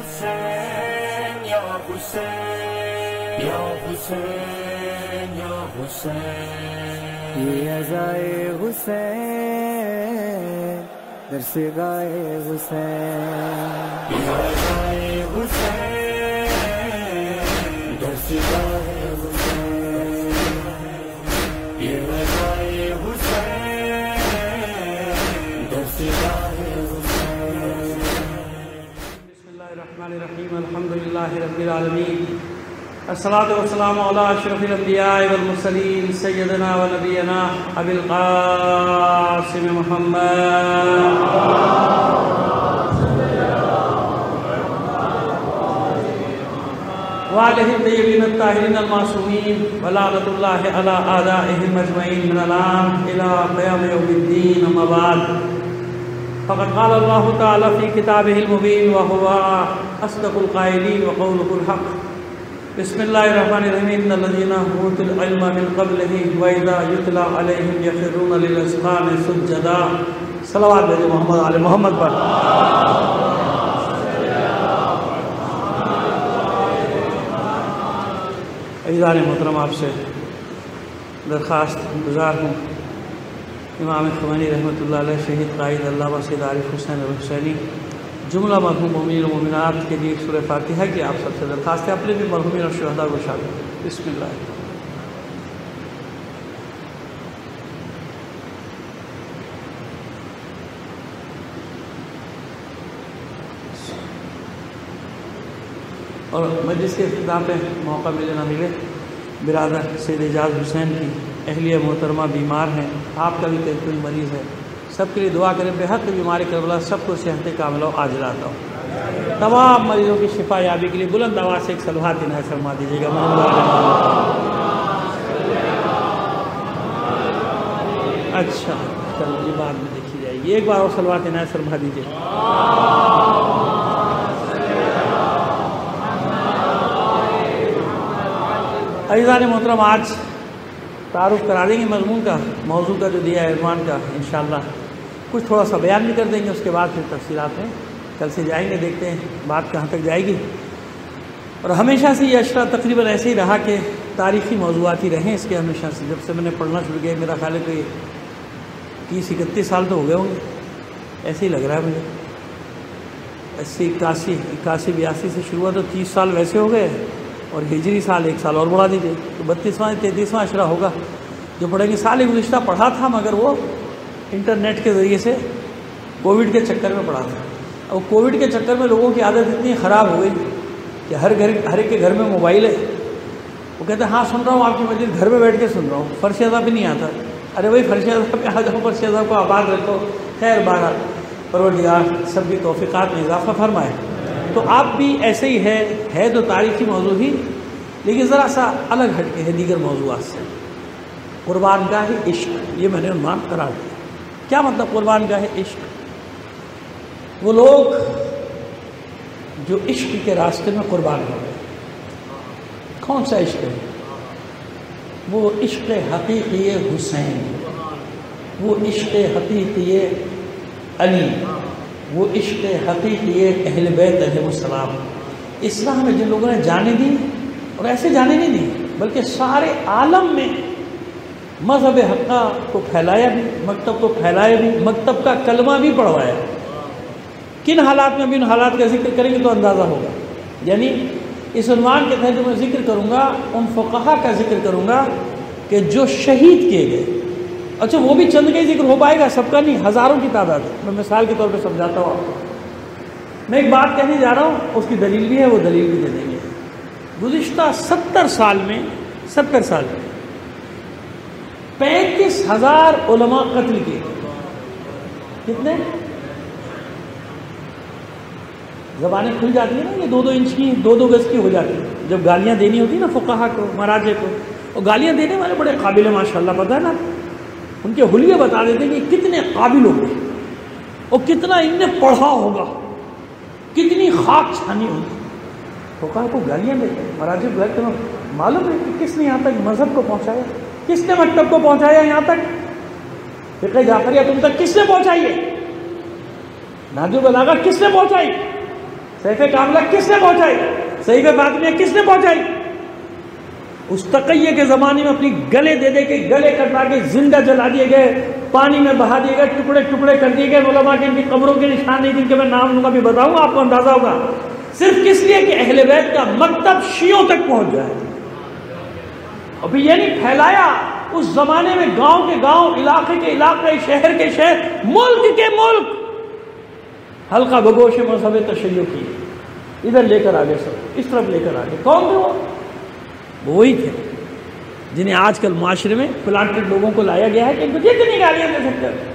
حسین یا حسین یا حسین یا حسین، یہ عزائے حسین درس گائے حسین، یہ عزائے حسین درس گاہ حسین، یہ عزائے حسین درس گاہ حسین۔ بسم اللہ الرحمن الرحیم، الحمد للہ رب العالمین، الصلاۃ والسلام علی اشرف الانبیاء والمرسلین، سیدنا و نبینا ابی القاسم محمد وآلہ الطیبین الطاہرین المعصومین، ولعنۃ اللہ علی اعدائہم اجمعین من الآن الی قیام یوم الدین، اما بعد، فقد قال اللہ تعالی فی کتابہ المبین وہو اصدق القائلین وقولہ الحق۔ بسم اللہ الرحمن الرحیم، ان الذین اوتوا العلم من قبلہ واذا یتلی علیہم یخرون للاذقان سجدا۔ صلوات بھیجو محمد علی محمد پر۔ عزیزان محترم، آپ سے درخواست گزار ہوں، امام خمینی رحمۃ اللہ علیہ، شہید قائد علامہ سید عارف حسین الحسینی، جملہ مرحوم مومنین و مومنات کے لیے سورہ فاتحہ کی آپ سب سے درخواست ہے، اپنے بھی مرحومین اور شہداء کو شامل۔ بسم اللہ۔ اور مجلس کے اختتام پہ موقع ملے نہ ملے، برادر سید اعجاز حسین کی اہلیہ محترمہ بیمار ہیں، آپ کا بھی کوئی مریض ہے، سب کے لیے دعا کریں، بے حق بیماری کربلا سب کو صحت کاملہ و عاجلہ عطا ہو۔ تمام مریضوں کی شفا یابی کے لیے بلند آواز سے ایک صلوات عنایت فرما دیجیے گا۔ اچھا چلو یہ بعد میں دیکھی جائے گی، ایک بار اور صلوات عنایت فرما دیجیے۔ عزیزان محترم، آج تعارف کرا دیں گے مضمون کا، موضوع کا جو دیا ہے عنوان کا، انشاءاللہ کچھ تھوڑا سا بیان بھی کر دیں گے، اس کے بعد پھر تفصیلات میں کل سے جائیں گے، دیکھتے ہیں بات کہاں تک جائے گی۔ اور ہمیشہ سے یہ اشرہ تقریباً ایسے ہی رہا کہ تاریخی موضوعات ہی رہیں اس کے، ہمیشہ سے جب سے میں نے پڑھنا شروع کیا، میرا خیال ہے کہ 30-31 سال تو ہو گئے ہوں گے، ایسے ہی لگ رہا ہے مجھے، 81 سے شروع ہوا تو 30 سال ویسے ہو گئے، اور ہجری سال 1 سال اور بڑھا دیجیے تو 32واں 33واں اشرہ ہوگا جو پڑھیں گے۔ سال گزشتہ پڑھا تھا، مگر وہ انٹرنیٹ کے ذریعے سے کووڈ کے چکر میں پڑھا تھا، اور کووڈ کے چکر میں لوگوں کی عادت اتنی خراب ہو گئی کہ ہر ایک کے گھر میں موبائل ہے، وہ کہتے ہیں ہاں سن رہا ہوں آپ کی مجلس، گھر میں بیٹھ کے سن رہا ہوں، فرش اضا پہ نہیں آتا۔ ارے بھائی فرش اضا پہ آ جاؤ، فرش اضا کو آباد رکھو، خیر بارہ پروردگار سب کی توفیقات میں اضافہ فرمائے۔ تو آپ بھی ایسے ہی ہے تو تاریخی موضوع ہی، لیکن ذرا سا الگ ہٹ کے ہے دیگر موضوعات سے۔ قربان گاہ عشق، یہ میں نے عنوان قرار دیا۔ کیا مطلب قربان گاہ عشق؟ وہ لوگ جو عشق کے راستے میں قربان ہو گئے۔ کون سا عشق ہے؟ وہ عشق حقیقی حسین، وہ عشق حقیقی علی، وہ عشق حقیقی اہل بیت علیہ السلام۔ اسلام میں جن لوگوں نے جانے دی، اور ایسے جانے نہیں دی بلکہ سارے عالم میں مذہب حقہ کو پھیلایا بھی، مکتب کو پھیلایا بھی، مکتب کا کلمہ بھی پڑھوایا۔ کن حالات میں بھی ان حالات کا ذکر کریں گے تو اندازہ ہوگا، یعنی اس عنوان کے تحت جو میں ذکر کروں گا ان فقہا کا ذکر کروں گا کہ جو شہید کیے گئے۔ اچھا وہ بھی چند کا ہی ذکر ہو پائے گا، سب کا نہیں، ہزاروں کی تعداد ہے، میں مثال کے طور پہ سمجھاتا ہوں آپ کو۔ میں ایک بات کہنے جا رہا ہوں، اس کی دلیل بھی ہے، وہ دلیل بھی دے دیں گے۔ گزشتہ 70 سال میں 35,000 علماء قتل کیے۔ کتنے؟ زبانیں کھل جاتی ہیں نا، یہ 2-2 انچ کی 2-2 گز کی ہو جاتی ہیں جب گالیاں دینی ہوتی ہیں نا فقہا کو، مراجع کو، اور گالیاں دینے والے بڑے قابل ہیں ماشاءاللہ، پتہ ہے نا، ان کے حلیے بتا دیتے ہیں کہ کتنے قابل ہوں گے اور کتنا ان نے پڑھا ہوگا، کتنی خاک چھانی ہوگی۔ فقہا کو گالیاں دیتے ہیں، مراجع کو تمہیں معلوم ہے کہ کس نے یہاں تک مذہب کو پہنچایا، کس نے مکتب کو پہنچایا یہاں تک، فقہ جعفریہ تم تک کس نے پہنچائی ہے، نہج البلاغہ کس نے پہنچائی، سیف کاملہ کس نے پہنچائی؟ صحیفہ فاطمیہ کس نے پہنچائی؟ اس تقیہ کے زمانے میں اپنی گلے دے دے کے گلے کٹا کے زندہ جلا دیے گئے، پانی میں بہا دیے گئے، ٹکڑے ٹکڑے کر دیے گئے۔ علماء کے ان کی قبروں کے نشان نہیں جن کے میں نام لوں گا بھی بتاؤں آپ کو اندازہ ہوگا، صرف کس لیے کہ اہل بیت کا مکتب شیعوں تک پہنچ جائے۔ اور پھر یہ نہیں پھیلایا، اس زمانے میں گاؤں کے گاؤں، علاقے کے علاقے، شہر کے شہر، ملک کے ملک حلقہ بگوش مذہب تشیع کی ادھر لے کر آگے، سب اس طرف لے کر آگے۔ کون تھے وہ وہی تھے جنہیں آج کل معاشرے میں پلانٹڈ لوگوں کو لایا گیا ہے کہ ان کو جتنی گالیاں دے سکتے ہیں،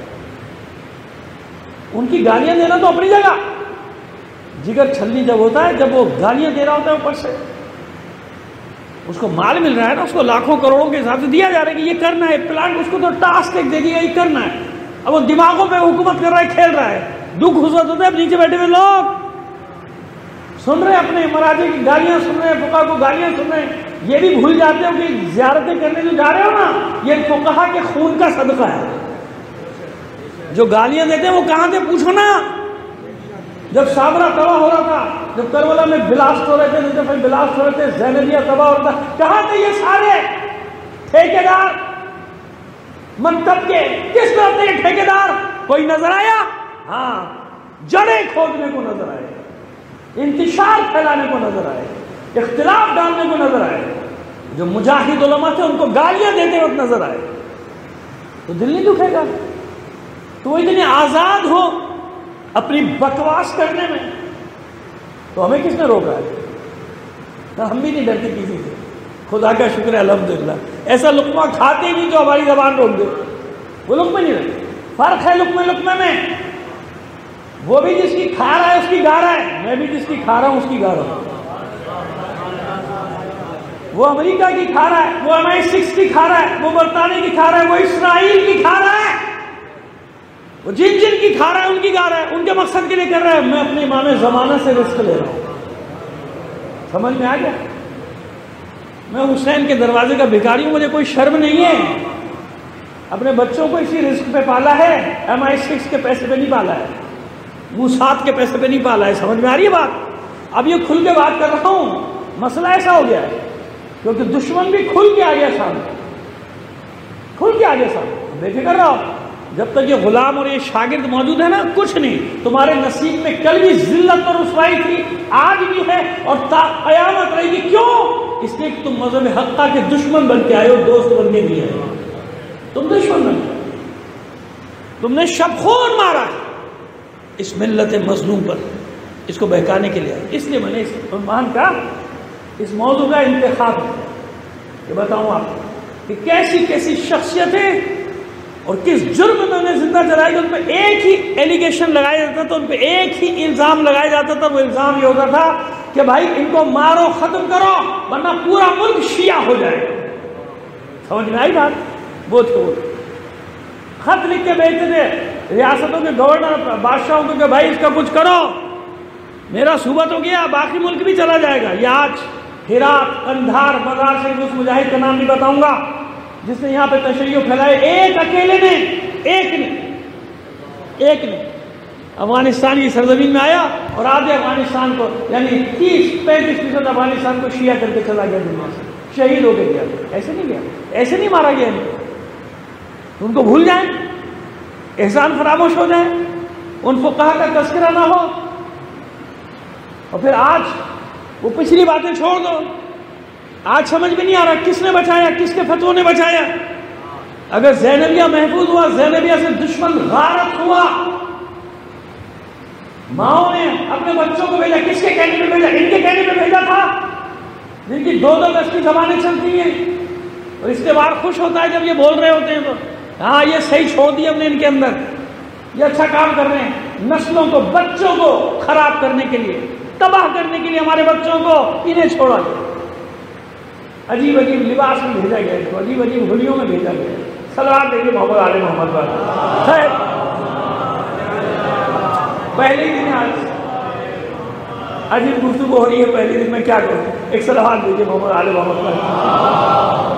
ان کی گالیاں دینا تو اپنی جگہ، جگر چھلنی جب ہوتا ہے، جب وہ گالیاں دے رہا ہوتا ہے اوپر سے، اس کو مال مل رہا ہے نا، اس کو لاکھوں کروڑوں کے حساب سے دیا جا رہا ہے کہ یہ کرنا ہے پلانٹ، اس کو تو ٹاسک ایک دے دیا یہ کرنا ہے، اب وہ دماغوں پہ حکومت کر رہا ہے، کھیل رہا ہے، دکھ حسرت ہوتا ہے، اب نیچے بیٹھے ہوئے لوگ سن رہے ہیں، اپنے مراجع کی گالیاں سن رہے ہیں، فقہا کو گالیاں سن رہے ہیں، یہ بھی بھول جاتے ہو کہ زیارتیں کرنے جو جا رہے ہو نا، یہ فقہا کے خون کا صدقہ ہے۔ جو گالیاں دیتے ہیں وہ کہاں تھے پوچھو نا، جب سامرا تباہ ہو رہا تھا، جب کربلا میں بلاسٹ ہو رہے تھے، نجف میں بلاسٹ ہو رہے تھے، زینبیہ تباہ ہو رہا تھا، کہاں تھے یہ سارے ٹھیکیدار مکتب کے؟ کس طرح تھے یہ ٹھیکیدار؟ کوئی نظر آیا؟ ہاں، جڑیں کھودنے کو نظر آئے، انتشار پھیلانے کو نظر آئے، اختلاف ڈالنے کو نظر آئے۔ جو مجاہد علماء تھے ان کو گالیاں دیتے وقت نظر آئے، تو دل نہیں دکھے گا؟ تو وہ اتنے آزاد ہو اپنی بکواس کرنے میں، تو ہمیں کس نے روکا ہے؟ ہم بھی نہیں ڈرتے کسی سے، خدا کا شکر ہے الحمدللہ، ایسا لقمہ کھاتے ہی نہیں جو ہماری زبان روک دے، وہ لقمے نہیں رہتے۔ فرق ہے لقمے میں، وہ بھی جس کی کھا رہا ہے اس کی گا رہا ہے، میں بھی جس کی کھا رہا ہوں اس کی گا رہا ہوں۔ وہ امریکہ کی کھا رہا ہے، وہ MI6 کی کھا رہا ہے، وہ برطانیہ کی کھا رہا ہے، وہ اسرائیل کی کھا رہا ہے، وہ جن کی کھا رہا ہے ان کی گا رہا ہے، ان کے مقصد کے لیے کر رہا ہے۔ میں اپنے امام زمانہ سے رزق لے رہا ہوں، سمجھ میں آ گیا؟ میں حسین کے دروازے کا بھکاری ہوں، مجھے کوئی شرم نہیں ہے، اپنے بچوں کو اسی رزق پہ پالا ہے، MI6 کے پیسے پہ نہیں پالا ہے، موساد کے پیسے پہ نہیں پالا ہے۔ سمجھ میں آ رہی ہے بات؟ اب یہ کھل کے بات کر رہا ہوں، مسئلہ ایسا ہو گیا ہے کیونکہ دشمن بھی کھل کے آ گیا سامنے، کھل کے آ گیا سامنے۔ بے فکر رہو، جب تک یہ غلام اور یہ شاگرد موجود ہے نا، کچھ نہیں، تمہارے نصیب میں کل بھی ذلت اور رسوائی تھی، آج بھی ہے اور تا قیامت رہے گی۔ کیوں؟ اس لیے کہ تم مذہب حقہ کے دشمن بن کے آئے ہو، دوست بن کے نہیں آئے، تم دشمن بن کے، تم نے شب خون مارا ہے اس ملت مظلوم پر، اس کو بہکانے کے لیے آئے۔ اس لیے میں نے اس عنوان کا، اس موضوع کا انتخاب ہے کہ بتاؤں آپ کہ کیسی کیسی شخصیتیں اور کس جرم میں انہیں زندہ جلائی، ان پہ ایک ہی ایلیگیشن لگایا جاتا تھا، ان پہ ایک ہی الزام لگایا جاتا تھا۔ وہ الزام یہ ہوتا تھا کہ بھائی ان کو مارو، ختم کرو، ورنہ پورا ملک شیعہ ہو جائے۔ سمجھ میں آئی بات؟ وہ تھے، وہ خط لکھ کے بھیجتے تھے ریاستوں کے گورنر بادشاہوں کو کہ بھائی اس کا کچھ کرو، میرا صوبہ تو گیا، باقی ملک بھی چلا جائے گا۔ یہ آج ہرات، قندھار، مزار شریف، اس مجاہد کا نام بھی بتاؤں گا جس نے یہاں پہ تشیع پھیلائے، ایک اکیلے نے، ایک نے افغانستان کی سرزمین میں آیا اور آدھے افغانستان کو، یعنی 30-35% افغانستان کو شیعہ کر کے چلا گیا دنیا سے، شہید ہو کے گیا۔ ایسے نہیں گیا، ایسے نہیں مارا گیا ان کو بھول جائیں، احسان فراموش ہو جائیں، ان فقہا کا تذکرہ نہ ہو، اور پھر آج وہ پچھلی باتیں چھوڑ دو۔ آج سمجھ میں نہیں آ رہا کس نے بچایا، کس کے فتووں نے بچایا۔ اگر زینبیہ محفوظ ہوا، زینبیہ سے دشمن غارت ہوا، ماؤں نے اپنے بچوں کو بھیجا، کس کے کہنے پہ بھیجا؟ ان کے کہنے پہ بھیجا تھا، جن کی 2-2 گز کی زبانیں چلتی ہیں، اور اس کے بعد خوش ہوتا ہے جب یہ بول رہے ہوتے ہیں تو ہاں یہ صحیح چھوڑ دیا ہم نے ان کے اندر، یہ اچھا کام کر رہے ہیں، نسلوں کو، بچوں کو خراب کرنے کے لیے، تباہ کرنے کے لیے ہمارے بچوں کو انہیں چھوڑا گیا، عجیب عجیب لباس میں بھیجا گیا، اس کو عجیب عجیب ہولیوں میں بھیجا گیا۔ صلوات دیکھیے محمد آل محمد پر۔ خیر، پہلے دن آج عجیب گفتگو ہو رہی ہے، پہلے دن میں کیا کروں، ایک صلوات دیکھیے محمد آل محمد پر۔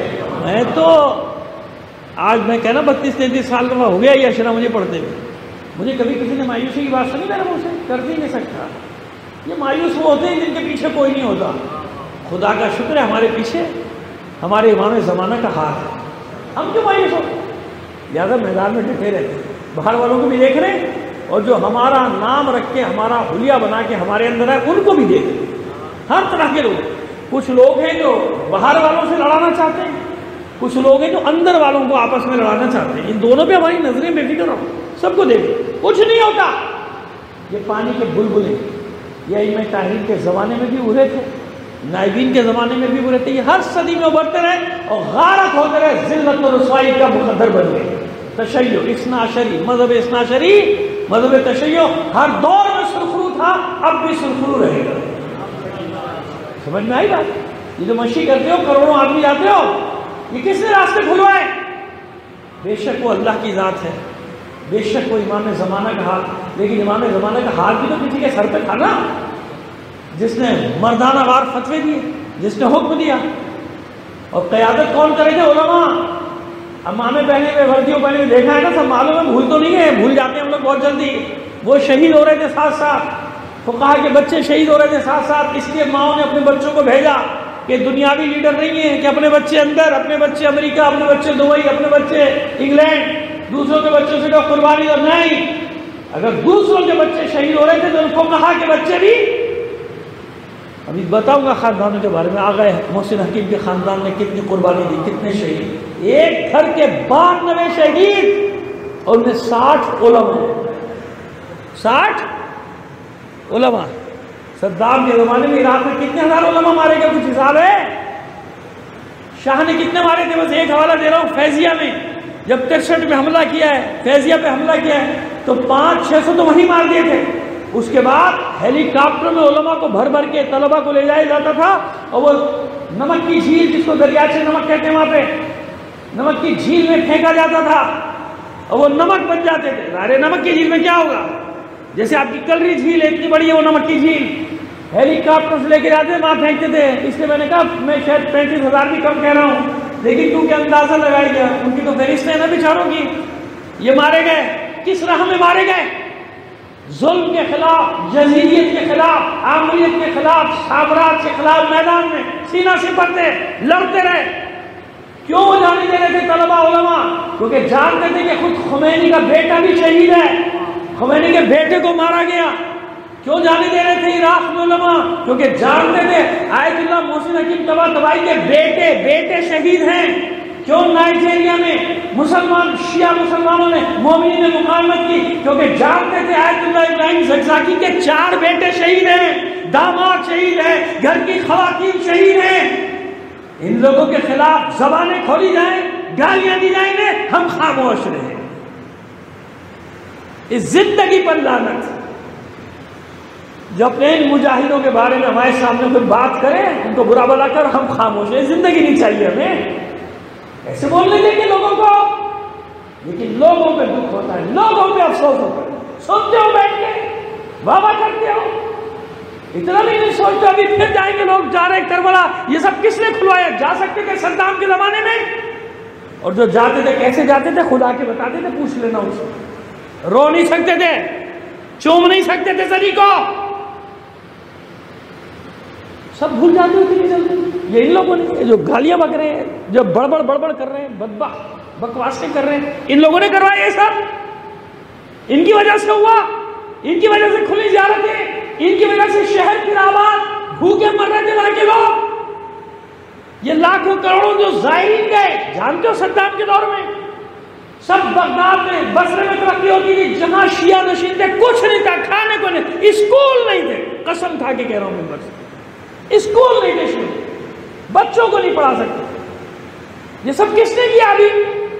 میں تو آج میں کہنا 32-33 سال کا ہو گیا یہ اشرا مجھے پڑھتے ہوئے، مجھے کبھی کسی نے مایوسی کی بات سنی میرے منہ سے؟ کر بھی نہیں سکتا. یہ مایوس وہ ہوتے ہیں جن کے پیچھے کوئی نہیں ہوتا. خدا کا شکر ہے ہمارے پیچھے ہمارے امام زمانہ کا ہاتھ ہے. ہم کیوں مایوس ہو؟ لہٰذا میدان میں ڈٹے رہتے ہیں. باہر والوں کو بھی دیکھ رہے ہیں اور جو ہمارا نام رکھ کے ہمارا حلیہ بنا کے ہمارے اندر ہے ان کو بھی دیکھ رہے ہیں. ہر طرح کے لوگ. کچھ لوگ ہیں جو باہر والوں سے لڑانا چاہتے ہیں, کچھ لوگ ہیں جو اندر والوں کو آپس میں لڑانا چاہتے ہیں. ان دونوں پہ ہماری نظریں بے فکر ہو. سب کو دیکھیں, کچھ نہیں ہوتا. یہ پانی کے بلبلے یہ ائمہ طاہرین کے زمانے میں بھی اڑے تھے, نائبین کے زمانے میں بھی اڑے تھے. یہ ہر صدی میں ابھرتے رہے اور غارت ہوتے رہے, ذلت و رسوائی کا مقدر بن گئے. تشیع اثنا عشری, مذہب اثنا عشری, مذہب تشیع ہر دور میں سرخرو تھا, اب بھی سرخرو رہے گا. سمجھ میں آئی بات؟ یہ جو مشی کرتے ہو, کروڑوں آدمی جاتے ہو, یہ کس نے راستے کھلوائے؟ بے شک وہ اللہ کی ذات ہے, بے شک وہ امام زمانہ کا ہاتھ. لیکن امام زمانہ کا ہاتھ بھی تو کسی کے سر پہ تھا نا, جس نے مردانہ وار فتوے دیے, جس نے حکم دیا. اور قیادت کون کرے گا؟ علماء. امامے پہنے ہوئے, وردیوں پہنے ہوئے, دیکھا ہے نا, سب معلوم ہے, بھول تو نہیں ہے, بھول جاتے ہیں ہم لوگ بہت جلدی. وہ شہید ہو رہے تھے ساتھ ساتھ, فقہا کے بچے شہید ہو رہے تھے ساتھ ساتھ. اس لیے ماؤں نے اپنے بچوں کو بھیجا کہ دنیاوی لیڈر نہیں ہے کہ اپنے بچے اندر, اپنے بچے امریکہ, اپنے بچے دبئی, اپنے بچے انگلینڈ, دوسروں کے بچوں سے کوئی قربانی. اور نہیں, اگر دوسروں کے بچے شہید ہو رہے تھے تو ان کو کہا کہ بچے بھی. ابھی بتاؤں گا خاندانوں کے بارے میں. آ گئے محسن حکیم کے خاندان نے کتنی قربانی دی, کتنے شہید. ایک گھر کے 92 شہید اور ان میں 60 علماء. 60 علماء. صدام کے زمانے میں عراق میں کتنے ہزار علماء مارے گئے, کچھ حساب ہے؟ شاہ نے کتنے مارے تھے؟ بس ایک حوالہ دے رہا ہوں. فیضیہ میں جب 63 میں حملہ کیا ہے, فیضیہ پہ حملہ کیا ہے, تو 500-600 تو وہیں مار دیے تھے. اس کے بعد ہیلی کاپٹر میں علماء کو بھر بھر کے طلبہ کو لے جایا جاتا تھا, اور وہ نمک کی جھیل, جس کو دریاچے نمک کہتے ہیں, وہاں پہ نمک کی جھیل میں پھینکا جاتا تھا اور وہ نمک بن جاتے تھے. ارے نمک کی جھیل میں کیا ہوگا؟ جیسے آپ کی کلری جھیل ہے, اتنی بڑی ہے وہ نمک کی جھیل, ہیلی کاپٹر سے لے کے جاتے وہاں پھینکتے تھے. اس لیے میں نے کہا میں شاید 35,000 بھی کم کہہ رہا ہوں, لیکن کیونکہ اندازہ لگایا گیا, ان کی تو فہرست ہے نا بیچاروں کی. یہ مارے گئے کس راہ میں مارے گئے؟ ظلم کے خلاف, جزیریت کے خلاف, عامریت کے خلاف, سامراج کے خلاف میدان میں سینہ سپرتے لڑتے رہے. کیوں وہ جانے دے رہے تھے طلبہ علماء؟ کیونکہ جانتے تھے کہ خود خمینی کا بیٹا بھی شہید ہے, خمینی کے بیٹے کو مارا گیا. کیوں جانے دے رہے تھے عراق میں علماء؟ کیونکہ جانتے تھے آیت اللہ محسن حکیم طباطبائی کے بیٹے شہید ہیں. کیوں نائجیریا میں مسلمان شیعہ مسلمانوں نے مومنین نے مقاومت کی؟ کیونکہ جانتے تھے آیت اللہ ابراہیم زکزاکی کے 4 بیٹے شہید ہیں, داماد شہید ہیں, گھر کی خواتین شہید ہیں. ان لوگوں کے خلاف زبانیں کھولی جائیں, گالیاں دی جائیں گے, ہم خاموش رہیں. اس زندگی پر لعنت. جو اپنے ان مجاہدوں کے بارے میں ہمارے سامنے کوئی بات کرے, ان کو برا بلا کر ہم خاموش ہیں. زندگی نہیں چاہیے ہمیں, ایسے بولنے دیں گے لوگوں کو. لیکن لوگوں پہ دکھ ہوتا ہے, لوگوں پہ افسوس ہوتا ہے. سنتے ہو بیٹھ کے, واہ کرتے ہو, اتنا بھی نہیں سوچتے. ابھی پھر جائیں گے لوگ, جا رہے کربلا, یہ سب کس نے کھلوایا؟ جا سکتے تھے صدام کے زمانے میں, اور جو جاتے تھے کیسے جاتے تھے خدا کے بتاتے تھے, پوچھ لینا اس کو. رو نہیں سکتے تھے, چوم نہیں سکتے تھے زری کو, سب بھول جاتے ہوتے نہیں جلدی. یہ ان لوگوں نے جو گالیاں بک رہے ہیں, جو بڑبڑ کر رہے ہیں, بکواسیں کر رہے ہیں, ان لوگوں نے کروایا یہ سب. ان کی وجہ سے ہوا, ان کی وجہ سے کھلی زیارتیں, ان کی وجہ سے شہر کی آباد بھوکے مر رہے تھے وہاں کے لوگ. یہ لاکھوں کروڑوں جو زائرین گئے, جانتے ہو صدام کے دور میں سب بغداد میں, بصرے میں ترقی ہوتی تھی, جہاں شیعہ نشین تھے کچھ نہیں تھا, کھانے کو نہیں, اسکول نہیں تھے. قسم کھا کے کہہ رہا ہوں میں, بس اسکول نہیں تھے, بچوں کو نہیں پڑھا سکتے. یہ سب کس نے کیا؟ ابھی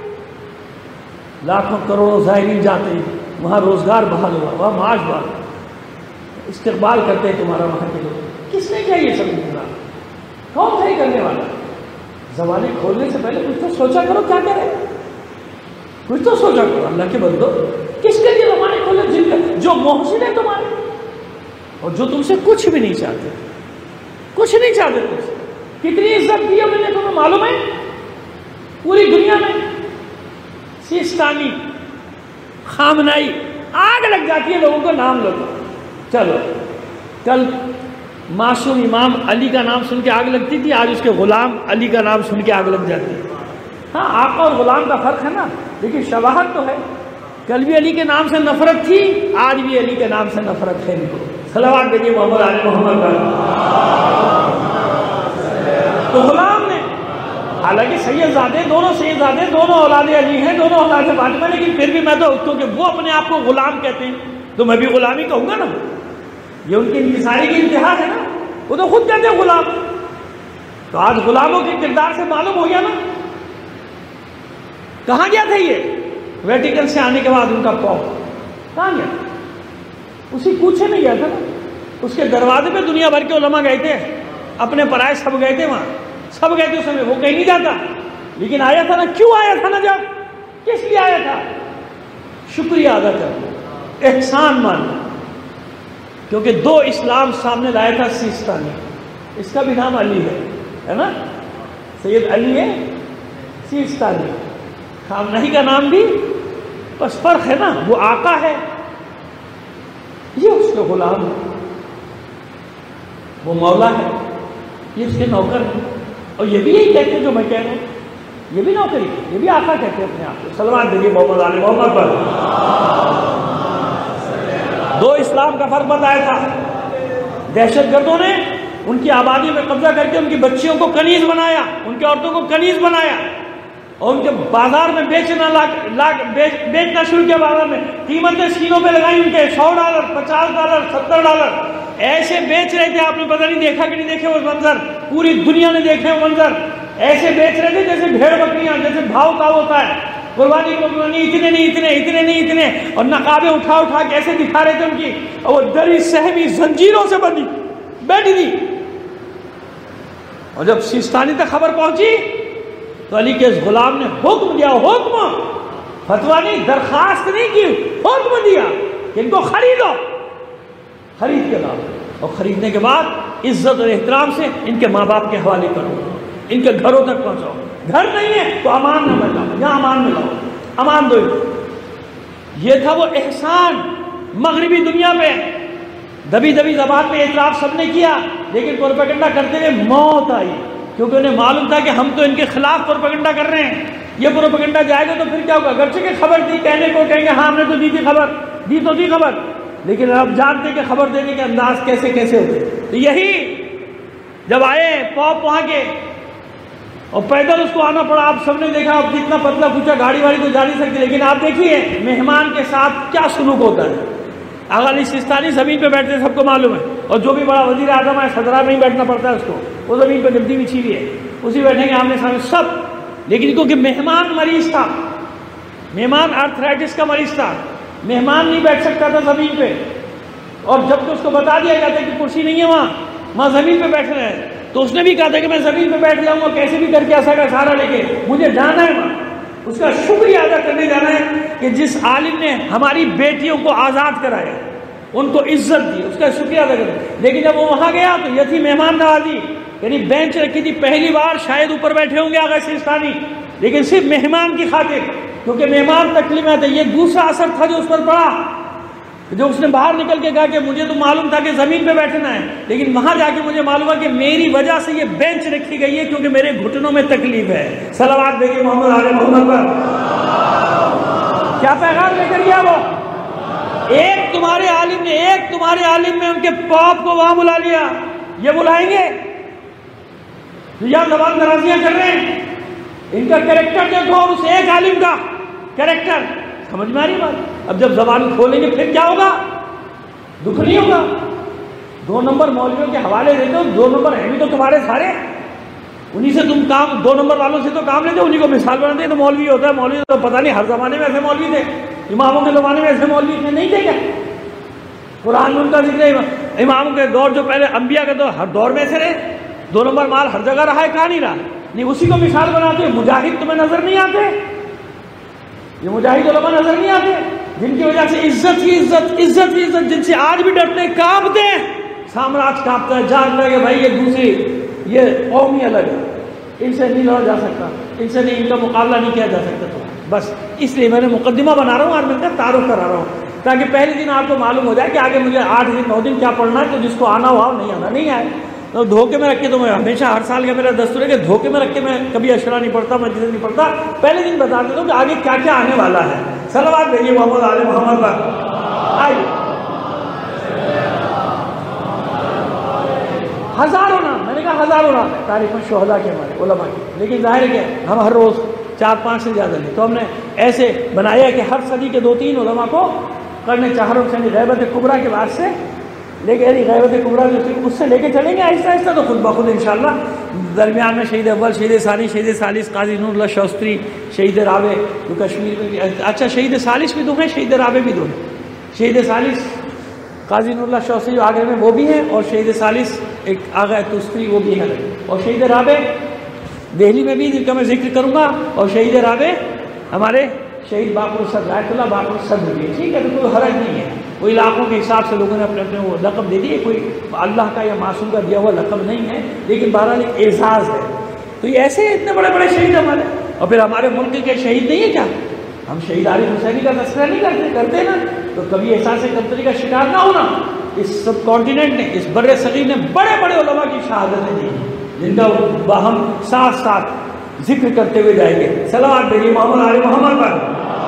لاکھوں کروڑوں زائرین جاتے ہیں, وہاں روزگار بحال ہوا, وہاں معاش بحال, استقبال کرتے ہیں تمہارا وہاں کے لوگ. کس نے کیا یہ سب انتظام؟ کون تھا یہ کرنے والا؟ زبانیں کھولنے سے پہلے کچھ تو سوچا کرو, کیا کرے, کچھ تو سوچا کرو. اللہ کے بندو, کس کے لیے زبانیں کھولے؟ جن کا جو محسن ہے تمہارے, اور جو تم سے کچھ بھی نہیں چاہتے, کچھ نہیں چاہتے تم سے. کتنی عزت دی میں نے تمہیں معلوم ہے پوری دنیا میں. سیستانی, خامنائی, آگ لگ جاتی ہے لوگوں کو نام لو. چلو کل معصوم امام علی کا نام سن کے آگ لگتی تھی, آج اس کے غلام علی کا نام سن کے آگ لگ جاتی ہے. ہاں آقا اور غلام کا فرق ہے نا, لیکن شباہت تو ہے. کل بھی علی کے نام سے نفرت تھی, آج بھی علی کے نام سے نفرت ہے ان کو. صلوات دیجیے محمد علی محمد پر. تو غلام نے, حالانکہ سید زادے دونوں اولاد علی ہیں, دونوں اولاد فاطمہ, لیکن پھر بھی میں تو کیونکہ وہ اپنے آپ کو غلام کہتے ہیں تو میں بھی غلامی کہوں گا نا. یہ ان کی انکساری کی انتہا ہے نا, وہ تو خود کہتے ہیں غلام. تو آج غلاموں کے کردار سے معلوم ہو گیا نا کہاں گیا تھا یہ ویٹیکن سے آنے کے بعد ان کا پاؤ کہاں گیا. اسی کوچے میں گیا تھا نا, اس کے دروازے پہ دنیا بھر کے علماء گئے تھے, اپنے پرائے سب گئے تھے وہاں, سب گئے تھے اس میں, وہ کہیں نہیں جاتا, لیکن آیا تھا نا. کیوں آیا تھا نا, جب کس لیے آیا تھا؟ شکریہ ادا کرنا, احسان ماننا. کیونکہ 2 اسلام سامنے لایا تھا سیستانی, اس کا بھی نام علی ہے نا, سید علی ہے سیستانی. خامنہی کا نام بھی, بس فرق ہے نا, وہ آقا ہے, یہ اس کے غلام ہے, وہ مولا ہے, یہ اس کے نوکر ہے. اور یہ بھی یہی کہتے ہیں جو میں کہہ رہا ہوں, یہ بھی نوکری, یہ بھی آقا کہتے ہیں اپنے آپ کو. صلوات دیجیے محمد علی محمد پر. 2 اسلام کا فرق بتایا تھا. دہشت گردوں نے ان کی آبادی میں قبضہ کر کے ان کی بچیوں کو کنیز بنایا, ان کی عورتوں کو کنیز بنایا, اور ان کے بازار میں بیچنا شروع کیا. بازار میں قیمتیں سینوں پہ لگائی ان کے, $100, $50, $70 ایسے بیچ رہے تھے. آپ نے پتہ نہیں دیکھا کہ نہیں دیکھے وہ منظر, پوری دنیا نے دیکھے وہ منظر. ایسے بیچ رہے تھے جیسے بھیڑ بکریاں, جیسے بھاؤ کا ہوتا ہے. قربانی اتنے, اور نقابیں اٹھا کے ایسے دکھا رہے تھے ان کی, اور وہ دری سہمی زنجیروں سے بندی بیٹھی تھی. اور جب سیستانی تک خبر پہنچی تو علی کے اس غلام نے حکم دیا, حکم, فتویٰ نہیں, درخواست نہیں کی, حکم دیا کہ ان کو خریدو. خرید کے لاؤ, اور خریدنے کے بعد عزت اور احترام سے ان کے ماں باپ کے حوالے کرو, ان کے گھروں تک پہنچاؤ. گھر نہیں ہے تو امان نہ بچاؤ, یہاں امان میں لاؤ, امان دو. یہ تھا وہ احسان. مغربی دنیا میں دبی زبان میں اعتراف سب نے کیا, لیکن پروپیگنڈا کرتے ہوئے موت آئی, کیونکہ انہیں معلوم تھا کہ ہم تو ان کے خلاف پروپیگنڈا کر رہے ہیں. یہ پروپیگنڈا جائے گا تو پھر کیا ہوگا؟ اگرچہ کہ خبر دی, کہنے کو کہیں گے ہاں ہم نے تو دی تھی خبر, دی تو تھی خبر, لیکن اب جانتے کہ خبر دینے کے انداز کیسے ہوتے. تو یہی جب آئے پاپ وہاں کے, اور پیدل اس کو آنا پڑا. آپ سب نے دیکھا, اب جتنا پتلا پوچھا, گاڑی واڑی تو جا نہیں سکتی, لیکن آپ دیکھیے مہمان کے ساتھ کیا سلوک ہوتا ہے. آغا علی سیستانی زمین پہ بیٹھتے سب کو معلوم ہے, اور جو بھی بڑا وزیر اعظم ہے صدرہ میں ہی بیٹھنا پڑتا ہے اس کو, وہ زمین پہ گدی بچھی ہوئی ہے, اسی بیٹھیں گے آمنے سامنے سب. لیکن کیونکہ مہمان مریض تھا, مہمان آرتھرائٹس کا مریض تھا, مہمان نہیں بیٹھ سکتا تھا زمین پہ, اور جب کہ اس کو بتا دیا جاتا ہے کہ کرسی نہیں ہے وہاں زمین پہ بیٹھ رہے ہیں, تو اس نے بھی کہا تھا کہ میں زمین پہ بیٹھ جاؤں گا, کیسے بھی کر کے ایسا کا سہارا لے کے مجھے جانا ہے وہاں. اس کا شکریہ ادا کرنے جانا ہے کہ جس عالم نے ہماری بیٹیوں کو آزاد کرایا, ان کو عزت دی, اس کا شکریہ ادا کرنا. لیکن جب وہ وہاں گیا تو یہ تھی مہمان نوازی, یعنی بینچ رکھی تھی, پہلی بار شاید اوپر بیٹھے ہوں گے آغا سیستانی, لیکن صرف مہمان کی خاطر, کیونکہ مہمان تکلیف میں تھے. یہ دوسرا اثر تھا جو اس پر پڑا, جو اس نے باہر نکل کے کہا کہ مجھے تو معلوم تھا کہ زمین پہ بیٹھنا ہے, لیکن وہاں جا کے مجھے معلوم ہے کہ میری وجہ سے یہ بینچ رکھی گئی ہے کیونکہ میرے گھٹنوں میں تکلیف ہے. صلوات دیکھیے محمد علی محمد پر. کیا پیغام لے کر گیا وہ؟ ایک تمہارے عالم نے ان کے پاپ کو وہاں بلا لیا, یہ بلائیں گے یا زبان درازیاں کر رہے ہیں. ان کا کریکٹر دیکھو, اس ایک عالم کا کریکٹر, سمجھ میں آ رہی بات؟ اب جب زبان کھولیں گے پھر کیا ہوگا؟ دکھ نہیں ہوگا. 2 نمبر مولویوں کے حوالے دیتے ہو, 2 نمبر ہیں بھی تو تمہارے سارے, انہی سے تم کام, 2 نمبر والوں سے تو کام لیتے, انہی کو مثال بناتے ہیں. تو مولوی ہوتا ہے, مولوی تو پتہ نہیں ہر زمانے میں ایسے مولوی تھے, اماموں کے زمانے میں ایسے مولوی اتنے نہیں تھے کیا؟ قرآن میں ان کا ذکر ہے, اماموں کے دور جو پہلے انبیاء کے دور, ہر دور میں ایسے رہے. 2 نمبر مال ہر جگہ رہا ہے, کہاں نہیں رہا؟ نہیں, اسی کو مثال بناتے ہیں. مجاہد تمہیں نظر نہیں آتے؟ یہ مجاہد علماء نظر نہیں آتے جن کی وجہ سے عزت ہی عزت, جن سے آج بھی ڈرتے کانپتے ہیں, سامراج کانپتا ہے, جان رہے کہ بھائی یہ دوسری, یہ قوم ہی الگ ہے, ان سے نہیں لڑا جا سکتا, ان سے نہیں, ان کا مقابلہ نہیں کیا جا سکتا. تو بس اس لیے میں نے مقدمہ بنا رہا ہوں اور میں تعارف کرا رہا ہوں تاکہ پہلے دن آپ کو معلوم ہو جائے کہ آگے مجھے 8 دن 9 دن کیا پڑھنا ہے، تو جس کو آنا ہوا نہیں آنا نہیں آئے. تو دھوکے میں رکھ کے تو میں ہمیشہ ہر سال کا میرا دستور ہے کہ دھوکے میں رکھ کے میں کبھی اشرا نہیں پڑھتا، مسجد نہیں پڑھتا، پہلے دن بتا دیتا ہوں کہ آگے کیا کیا آنے والا ہے. صلوات بھیجیے محمد آل محمد پر. آئیے ہزاروں نام، میں نے کہا ہزاروں نام ہے تاریخ میں شہداء کے ہمارے علماء کے، لیکن ظاہر ہے کہ ہم ہر روز 4-5 سے زیادہ نہیں، تو ہم نے ایسے بنایا کہ ہر صدی کے 2-3 علماء کو کرنے چاہ رہا ہوں. غیبت کبریٰ کے بعد سے لے کے غیبت کبریٰ اس سے لے کے چلیں گے آہستہ آہستہ، تو خود بخود انشاءاللہ درمیان میں شہید اول، شہید ثانی، شہید ثالث قاضی نور اللہ شوستری، شہید رابع جو کشمیر میں بھی، اچھا شہید ثالث بھی 2 ہیں، شہید رابع بھی 2 ہیں. شہید ثالث قاضی نور اللہ شوستری جو آگرہ میں وہ بھی ہیں، اور شہید ثالث ایک آغا توستری وہ بھی ہیں، اور شہید رابع دہلی میں بھی جن کا میں ذکر کروں گا، اور شہید رابع ہمارے شہید باقر الصدر آیت اللہ باقر الصدر بھی. ٹھیک ہے، تو کوئی حرج نہیں ہے، وہ علاقوں کے حساب سے لوگوں نے اپنے اپنے وہ لقب دے دیے، کوئی اللہ کا یا معصوم کا دیا ہوا لقب نہیں ہے، لیکن بہرحال ایک اعزاز ہے. تو یہ ایسے اتنے بڑے بڑے شہید ہمارے، اور پھر ہمارے ملک کے شہید نہیں ہے کیا؟ ہم شہید عارف حسینی کا تذکرہ نہیں کرتے نا، تو کبھی احساس کمتری کا شکار نہ ہونا. اس سب کانٹیننٹ نے، اس بر صغیر نے بڑے بڑے علماء کی شہادتیں دی، جن کا باہم ساتھ ساتھ ذکر کرتے ہوئے جائیں گے. صلوات بھیجیے محمد آل محمد پر.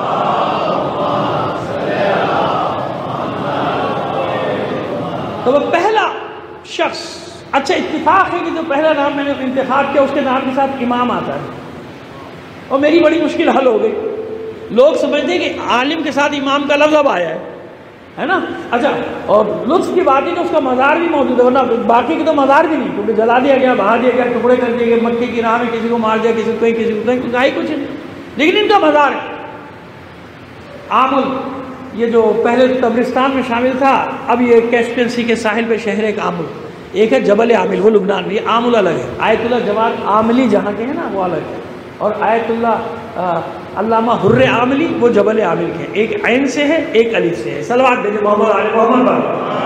تو وہ پہلا شخص، اچھا اتفاق ہے کہ جو پہلا نام میں نے انتخاب کیا اس کے نام کے ساتھ امام آتا ہے، اور میری بڑی مشکل حل ہو گئی. لوگ سمجھتے ہیں کہ عالم کے ساتھ امام کا لفظ اب آیا ہے نا. اچھا، اور لطف کی بات ہے کہ اس کا مزار بھی موجود ہے، ورنہ باقی کے تو مزار بھی نہیں، کیونکہ جلا دیا گیا، بہا دیا گیا، ٹکڑے کر دیے گئے، مکے کی راہ میں کسی کو مار دیا، کسی کو کہیں، کسی کو کہیں، کچھ نہیں. لیکن ان کا مزار ہے. عامل یہ جو پہلے تبرستان میں شامل تھا، اب یہ کیسپین سی کے ساحل پہ شہر ایک عامل، ایک ہے جبل عامل، وہ لبنان میں، یہ عامل الگ ہے. آیت اللہ جواد عاملی جہاں کے ہیں نا وہ الگ ہے، اور آیت اللہ علامہ حر عاملی وہ جبل عامل کے ہیں، ایک عین سے ہے ایک الف سے ہے. صلوات بھیجیے محمد آل محمد پر.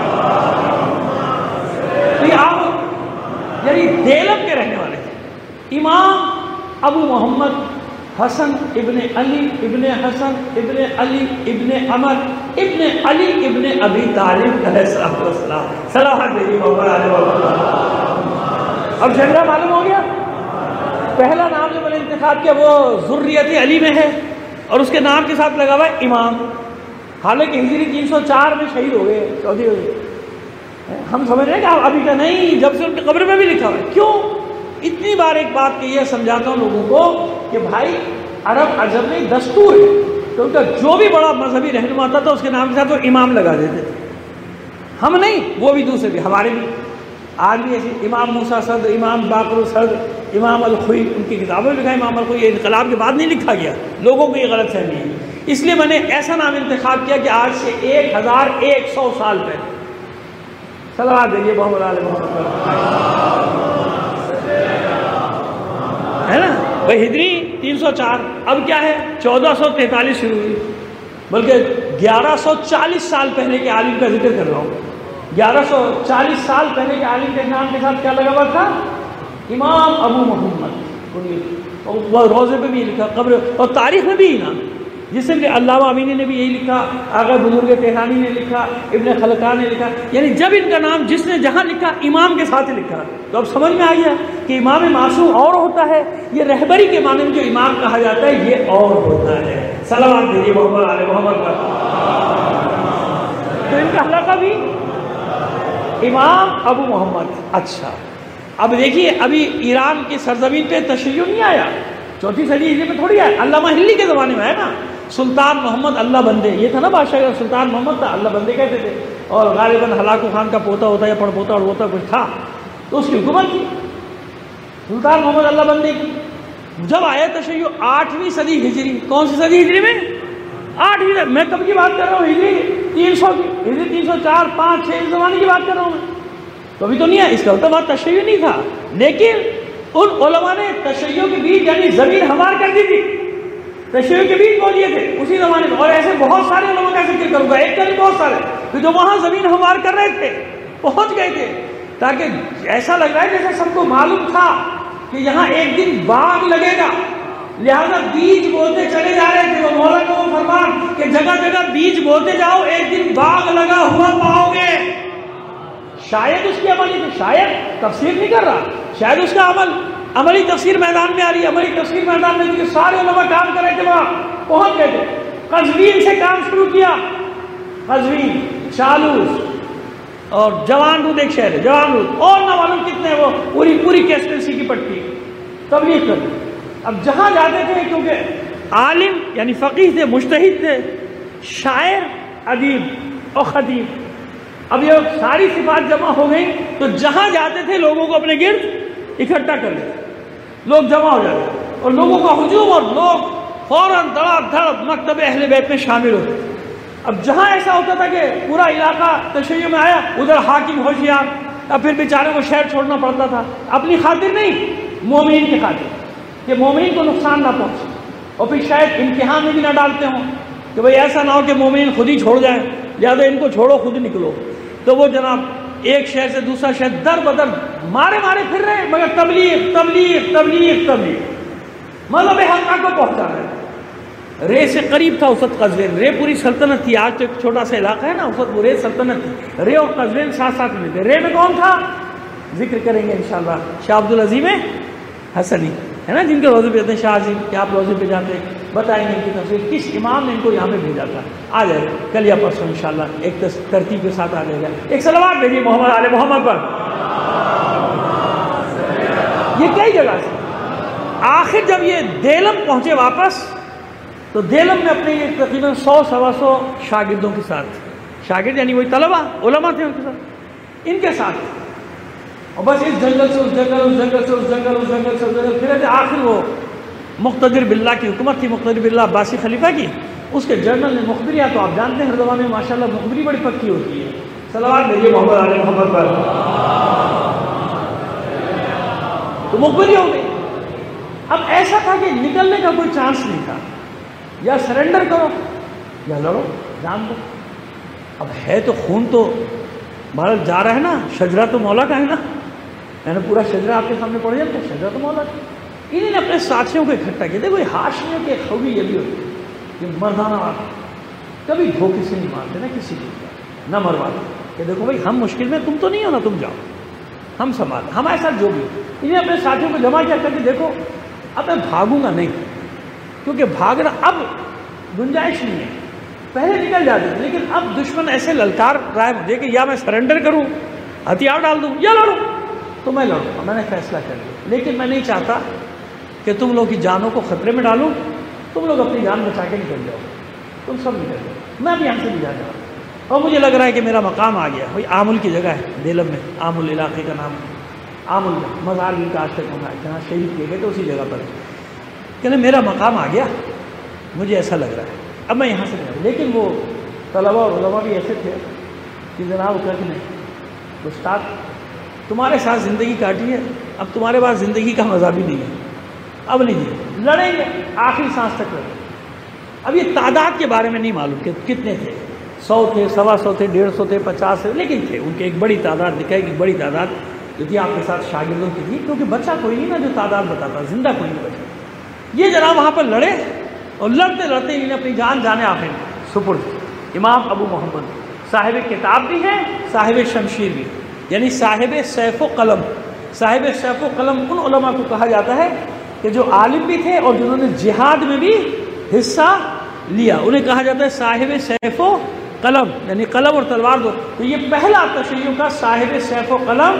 تو یہ عامل یعنی دیلم کے رہنے والے تھے. امام ابو محمد حسن ابن علی ابن حسن ابن علی ابن عمر ابن علی ابن ابی طالب علیہ السلام. صلوات بھیجیے محمد آل محمد. اب جھگڑا معلوم ہو گیا. پہلا نام جو میں نے انتخاب کیا وہ ذریت علی میں ہے، اور اس کے نام کے ساتھ لگا ہوا ہے امام. حالانکہ ہجری 304 میں شہید ہو گئے، چودھری ہو گئے. ہم سمجھ رہے ہیں کہ ابھی کا نہیں، جب سے ان کی قبر میں بھی لکھا ہوا ہے. کیوں؟ اتنی بار ایک بات کہ یہ سمجھاتا ہوں لوگوں کو کہ بھائی عرب عجم میں دستور ہے، تو ان کا جو بھی بڑا مذہبی رہنما آتا تھا اس کے نام کے ساتھ وہ امام لگا دیتے تھے. ہم نہیں، وہ بھی دوسرے بھی، ہمارے بھی آج بھی ایسی. امام موسیٰ صدر، امام باقر صدر، امام الخوئی، ان کی کتابوں میں لکھا ہے امام الخوئی. یہ انقلاب کے بعد نہیں لکھا گیا، لوگوں کو یہ غلط فہمی ہے. اس لیے میں نے ایسا نام انتخاب کیا کہ آج سے 1100 سال پہلے. صلوات بھیجیے محمد آل محمد ہے نا. بھائی ہجری 304، اب کیا ہے 1443 شروع ہوئی، بلکہ 1140 سال پہلے کے عالم کا ذکر کر رہا ہوں. 1140 سال پہلے کے عالم کے نام کے ساتھ کیا لگا ہوا تھا؟ امام ابو محمد. اور روزے پہ بھی لکھا، قبر اور تاریخ میں بھی نا، جس سے علامہ امینی نے بھی یہی لکھا، آغا بزرگ تہرانی نے لکھا، ابن خلقان نے لکھا. یعنی جب ان کا نام جس نے جہاں لکھا امام کے ساتھ لکھا، تو اب سمجھ میں آئی ہے کہ امام معصوم اور ہوتا ہے، یہ رہبری کے معنی میں جو امام کہا جاتا ہے یہ اور ہوتا ہے. صلوات بھیجیے محمد آل محمد پر. تو ان کا حلقہ بھی امام ابو محمد. اچھا اب دیکھیے، ابھی ایران کی سرزمین پہ تشیع نہیں آیا، 4 صدی ہجری میں تھوڑی آیا. علامہ ہلی کے زمانے میں ہے نا، سلطان محمد اللہ بندے، یہ تھا نا بادشاہ کا سلطان محمد تھا، اللہ بندے کہتے تھے، اور غالباً ہلاکو خان کا پوتا ہوتا یا پڑ پوتا اور ہوتا کچھ تھا، تو اس کی حکومت تھی سلطان محمد اللہ بندے کی. جب آیا تشیع 8ویں صدی ہجری. کون سی صدی ہجری میں؟ 8ویں. میں کب کی بات کر رہا ہوں؟ ہجری 300 کی، ہجری 304 5 6 اس زمانے کی بات کر رہا ہوں میں. تو ابھی تو نہیں ہے، اس کا مطلب وہاں تشیع نہیں تھا، لیکن ان علماء نے تشیع کے بیچ یعنی زمین ہموار کر دی تھی، تشیع کے بیچ بو دیے تھے اسی زمانے میں. اور ایسے بہت سارے علماء کا ذکر کروں گا، ایک کا نہیں بہت سارے، کہ جو وہاں زمین ہموار کر رہے تھے، پہنچ گئے تھے، تاکہ ایسا لگ رہا ہے جیسے سب کو معلوم تھا کہ یہاں ایک دن باغ لگے گا، لہذا بیج بولتے چلے جا رہے تھے. وہ مولا کا وہ فرمان کہ جگہ جگہ بیج بولتے جاؤ, ایک دن باغ لگا ہوا پاؤ گے. شاید اس کی عملی, شاید تفسیر نہیں کر رہا, شاید اس کا عملی تفسیر میدان میں آ رہی ہے. عملی تفسیر میدان میں کہ سارے علماء کام کر رہے تھے, وہاں پہنچ گئے تھے. قزوین سے کام شروع کیا, قزوین, چالوس اور جوان رود ایک شہر ہے, جوان رود, اور نہ معلوم کتنے, وہ پوری کیسپیسی کی پٹی تبلیغ کر. اب جہاں جاتے تھے, کیونکہ عالم یعنی فقیہ تھے, مجتہد تھے, شاعر, ادیب اور خطیب, اب یہ ساری صفات جمع ہو گئی تو جہاں جاتے تھے لوگوں کو اپنے گرد اکٹھا کر لیتے, لوگ جمع ہو جاتے اور لوگوں کا ہجوم, اور لوگ فوراً دھڑا دھڑ مکتب اہل بیت میں شامل ہوتے. اب جہاں ایسا ہوتا تھا کہ پورا علاقہ تشیع میں آیا, ادھر حاکم ہوشیار, اب پھر بیچارے کو شہر چھوڑنا پڑتا تھا, اپنی خاطر نہیں, مومنین کی خاطر, کہ مومنین کو نقصان نہ پہنچے, اور پھر شاید امتحان میں بھی نہ ڈالتے ہوں کہ بھئی ایسا نہ ہو کہ مومنین خود ہی چھوڑ جائیں, لہٰذا ان کو چھوڑو, خود نکلو. تو وہ جناب ایک شہر سے دوسرا شہر در بدر مارے پھر رہے, مگر تبلیغ تبلیغ تبلیغ تبلیغ, مذہب حق کو پہنچا رہے. رے سے قریب تھا اس وقت قزوین, رے پوری سلطنت تھی, آج تو ایک چھوٹا سا علاقہ ہے نا, اس وقت وہ رے سلطنت تھی. رے اور قزوین ساتھ ساتھ میں تھے. رے میں کون تھا, ذکر کریں گے انشاءاللہ, شاہ عبد العظیم حسنی ہے نا, جن کے روزے پہ جاتے ہیں شاہ عظیم, کیا آپ روزے پہ جاتے ہیں, بتائیں گے ان کی تفسیر, کس امام نے ان کو یہاں پہ بھیجا تھا. آ جائے کل یا پرسوں انشاءاللہ, ایک ترتیب کے ساتھ آ جائے گا. ایک صلوات بھیجیے محمد آل محمد پر. یہ کئی جگہ سے آخر جب یہ دیلم پہنچے واپس, تو دیلم میں اپنے یہ تقریباً 100-125 شاگردوں کے ساتھ, شاگرد یعنی وہی طلبہ علماء تھے ان کے ساتھ, ان کے ساتھ, اور بس اس جنگل سے اس جنگل, اس جنگل سے اس جنگل, اس جنگل سے اس جنگل پھرے تھے. آخر وہ مقتدر باللہ کی حکومت تھی, مقتدر باللہ عباسی خلیفہ کی, اس کے جنرل نے مخبریاں, تو آپ جانتے ہیں ہر زمانے میں ماشاءاللہ مخبری بڑی پکی ہوتی ہے. صلوات بھیجیے محمد علی محمد پر. تو مخبری ہو گئی. اب ایسا تھا کہ نکلنے کا کوئی چانس نہیں تھا, یا سرنڈر کرو یا لڑو, جان دو. اب ہے تو خون تو بھارت جا رہا ہے نا, شجرہ تو مولا کا ہے نا, میں نے پورا شجرہ آپ کے سامنے پڑھ دیا, شجرہ تو مولا کا. انہیں نے اپنے ساتھیوں کو اکٹھا کیا. دیکھو ہاشمیوں کی ایک خوبی یہ بھی ہوتی ہے کہ مردانہ بات, کبھی دھوکے سے نہیں مارتے نا کسی کو, نہ مرواتے کہ دیکھو بھائی ہم مشکل میں, تم تو نہیں ہو نا, تم جاؤ, ہم سنبھال, ہمارے ساتھ جو بھی. انہیں اپنے ساتھیوں کو جمع کیا کر کے دیکھو اب میں بھاگوں گا نہیں, کیونکہ بھاگنا اب گنجائش نہیں ہے. پہلے نکل جاتے تھے, لیکن اب دشمن ایسے للکار رہا ہے مجھے کہ یا میں سرنڈر کروں, ہتھیار ڈال دوں, یا لڑوں. تو میں لڑوں. میں نے فیصلہ کر لیا, لیکن میں نہیں چاہتا کہ تم لوگ کی جانوں کو خطرے میں ڈالوں. تم لوگ اپنی جان بچا کے نکل جاؤ, تم سب نکل جاؤ, میں بھی یہاں سے بھی جا جاؤں. اور مجھے لگ رہا ہے کہ میرا مقام آ گیا. بھائی آمل کی جگہ ہے دیلم میں, آمل علاقے کا نام ہے, آمل میں مزار بھی کا آج تک ہونا ہے, جہاں شہید کیے گئے تو اسی جگہ پر کہ میرا مقام آ گیا, مجھے ایسا لگ رہا ہے, اب میں یہاں سے جاؤں. لیکن وہ طلبہ اور علماء بھی ایسے تھے کہ جناب کہ نہیں, استاد تمہارے ساتھ زندگی کاٹی ہے, اب تمہارے پاس زندگی کا مزہ بھی نہیں ہے, اب نہیں جی, لڑیں گے آخری سانس تک لڑیں. اب یہ تعداد کے بارے میں نہیں معلوم کہ کتنے تھے, 100 تھے, 125 تھے, 150 تھے, 50 تھے, لیکن تھے ان کے ایک بڑی تعداد. دکھائے کہ بڑی تعداد جو تھی آپ کے ساتھ شاگردوں کی تھی, کیونکہ بچہ کوئی نہیں نا جو تعداد بتاتا, زندہ کوئی نہیں بچا. یہ جناب وہاں پر لڑے, اور لڑتے لڑتے انہیں اپنی جان جانے آخر سپرد. امام ابو محمد صاحب کتاب بھی ہیں, صاحب شمشیر بھی, یعنی صاحب سیف و قلم. صاحب سیف و قلم ان علماء کو کہا جاتا ہے کہ جو عالم بھی تھے اور جنہوں نے جہاد میں بھی حصہ لیا, انہیں کہا جاتا ہے صاحب سیف و قلم, یعنی قلم اور تلوار دو. تو یہ پہلا تشیع کا صاحب سیف و قلم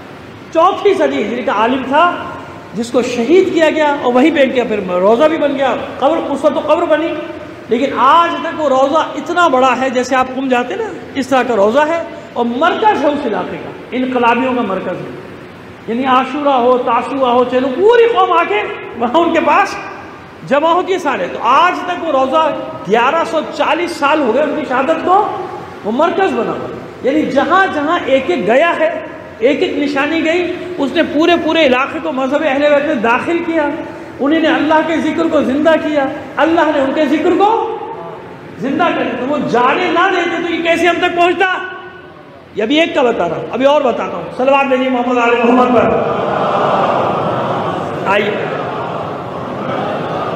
4ویں صدی ہجری کا عالم تھا, جس کو شہید کیا گیا, اور وہیں پہ کیا پھر روضہ بھی بن گیا. قبر اس وقت تو قبر بنی, لیکن آج تک وہ روضہ اتنا بڑا ہے جیسے آپ قم جاتے نا, اس طرح کا روضہ ہے, اور مرکز ہے اس علاقے کا, انقلابیوں کا مرکز ہے. یعنی عاشورہ ہو, تاسوعہ ہو, چلو پوری قوم آ کے وہاں ان کے پاس جمع ہوتی ہے سارے. تو آج تک وہ روضہ 1140 سال ہو گئے ان کی شہادت کو, وہ مرکز بنا ہوا. یعنی جہاں جہاں ایک ایک گیا ہے, ایک ایک نشانی گئی, اس نے پورے علاقے کو مذہب اہل بیت میں داخل کیا. انہیں نے اللہ کے ذکر کو زندہ کیا, اللہ نے ان کے ذکر کو زندہ کر دیا. تو وہ جانے نہ دیتے تو یہ کیسے ہم تک پہنچتا. یہ ابھی ایک کا بتا رہا ہوں, ابھی اور بتاتا ہوں. صلوات بھیجیے محمد علی محمد پر. آئیے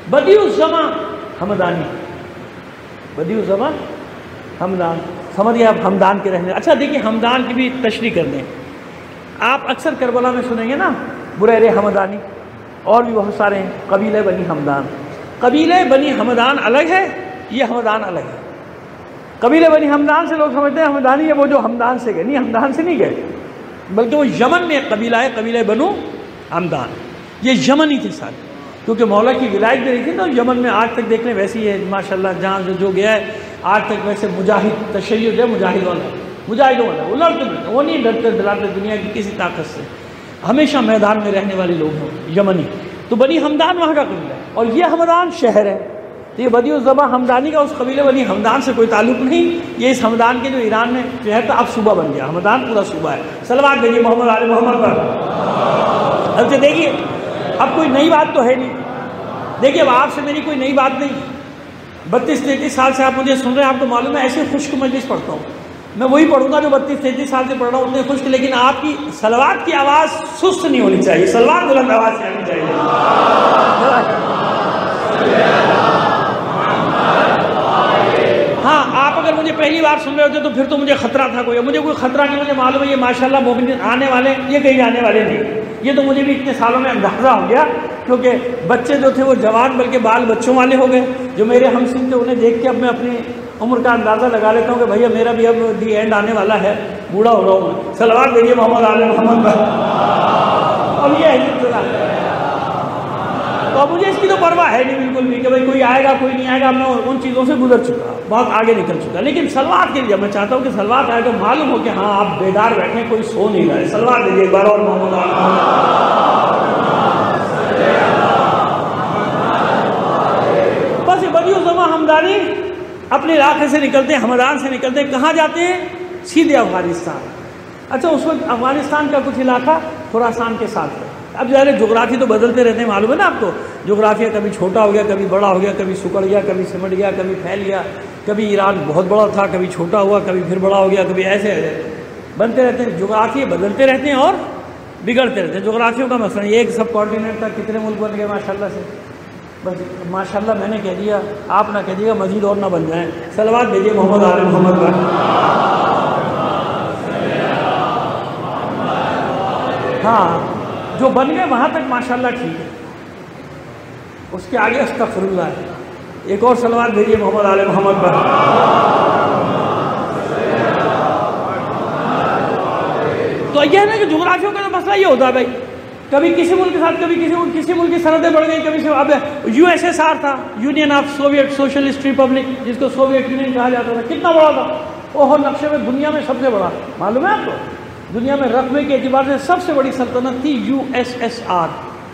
بدیع الزماں ہمدانی، بدیع الزماں ہمدان، سمجھ گئے آپ ہمدان کے رہنے۔ اچھا دیکھیں ہمدان کی بھی تشریح کر دیں۔ آپ اکثر کربلا میں سنیں گے نا بریر ہمدانی، اور بھی بہت سارے ہیں، قبیلہ بنی ہمدان۔ قبیلہ بنی ہمدان الگ ہے، یہ ہمدان الگ ہے۔ قبیلہ بنی ہمدان سے لوگ سمجھتے ہیں ہمدانی ہے وہ جو ہمدان سے گئے، نہیں، ہمدان سے نہیں گئے، بلکہ وہ یمن میں ایک قبیلہ ہے، قبیلہ بنو ہمدان، یہ یمنی تھے سارے، کیونکہ مولا کی ولایت بھی رہی تھی نا یمن میں، آج تک دیکھ لیں ویسی ہے ماشاءاللہ، جہاں جو گیا ہے آج تک ویسے مجاہد تشیع ہے، مجاہد والا، مجاہدوں والا، وہ لڑتے ملتے، وہ نہیں ڈرتے دلاتے دنیا کی کسی طاقت سے، ہمیشہ میدان میں رہنے والے لوگ ہیں یمنی۔ تو بنی ہمدان وہاں کا قبیلہ ہے، اور یہ ہمدان شہر ہے، تو یہ بدیع الزماں ہمدانی کا اس قبیلے بنی ہمدان سے کوئی تعلق نہیں، یہ اس ہمدان کے جو ایران میں شہر تھا اب صوبہ بن گیا، ہمدان پورا صوبہ ہے۔ صلوات بھیجیے محمد آل محمد پر۔ اب سے دیکھیے اب کوئی نئی بات تو ہے نہیں، دیکھیے اب آپ سے میری کوئی نئی بات نہیں، 32-33 سال سے آپ مجھے سن رہے ہیں، آپ کو معلوم ہے ایسے خشک مجلس پڑھتا ہوں میں، وہی پڑھوں گا جو 32-33 سال سے پڑھ رہا ہوں اتنے خشک، لیکن آپ کی صلوات کی آواز سست نہیں ہونی چاہیے، صلوات بلند آواز سے آنی چاہیے۔ ہاں آپ اگر مجھے پہلی بار سن رہے ہوتے تو پھر تو مجھے خطرہ تھا کوئی، مجھے کوئی خطرہ نہیں، مجھے معلوم ہے یہ ماشاءاللہ مومنین آنے والے، یہ کہیں جانے والے نہیں، یہ تو مجھے بھی اتنے سالوں میں اندازہ ہو گیا، کیونکہ بچے جو تھے وہ جوان بلکہ بال بچوں والے ہو گئے، جو میرے ہم سن تھے انہیں دیکھ کے اب میں اپنی عمر کا اندازہ لگا لیتا ہوں کہ بھیا میرا بھی اب دی اینڈ آنے والا ہے، بوڑھا ہو رہا ہوں میں۔ صلوات بھیجیے محمد آل محمد پر۔ اب یہ ہے تو اب مجھے اس کی تو پرواہ ہے نہیں بالکل بھی کہ بھائی کوئی آئے گا کوئی نہیں آئے گا، میں ان چیزوں سے گزر چکا، بہت آگے نکل چکا، لیکن صلوات کے لیے میں چاہتا ہوں کہ صلوات آئے تو معلوم ہو کہ ہاں آپ بیدار بیٹھے، کوئی سو نہیں رہا ہے۔ صلوات دیجیے ایک بار اور محمد آل محمد۔ بس یہ بدیع الزماں ہمدانی اپنے علاقے سے نکلتے ہیں، ہمدان سے نکلتے ہیں، کہاں جاتے ہیں؟ سیدھے افغانستان۔ اچھا اس وقت افغانستان کا کچھ علاقہ خراسان کے ساتھ ہے۔ اب ظاہر جغرافی تو بدلتے رہتے ہیں، معلوم ہے نا آپ کو، جغرافیہ کبھی چھوٹا ہو گیا، کبھی بڑا ہو گیا، کبھی سکڑ گیا، کبھی سمٹ گیا، کبھی پھیل گیا، کبھی ایران بہت بڑا تھا، کبھی چھوٹا ہوا، کبھی پھر بڑا ہو گیا، کبھی ایسے بنتے رہتے ہیں، جغرافیہ بدلتے رہتے ہیں اور بگڑتے رہتے ہیں۔ جغرافیوں کا مسئلہ ایک سب کانٹیننٹ تھا، کتنے ملک بن گئے ماشاءاللہ سے، بس ماشاءاللہ میں نے کہہ دیا، آپ نہ کہہ دیے گا مزید اور نہ بن جائیں۔ صلوات بھیجیے محمد آل محمد پر۔ ہاں جو بن گئے وہاں تک ماشاءاللہ ٹھیک ہے، اس کے آگے استغفر اللہ ہے۔ ایک اور صلوات بھیجیے محمد آل محمد پر۔ تو یہ ہے نا کہ جغرافیوں کا مسئلہ یہ ہوتا ہے بھائی، کبھی کسی ملک کے ساتھ، کبھی کسی ملک کی سرحدیں بڑھ گئی، کبھی سے اب USSR تھا، union of Soviet socialist republic, جس کو سوویٹ یونین کہا جاتا تھا، کتنا بڑا تھا وہ، نقشے میں دنیا میں سب سے بڑا، معلوم ہے آپ کو، دنیا میں رقبے کے اعتبار سے سب سے بڑی سلطنت تھی USSR،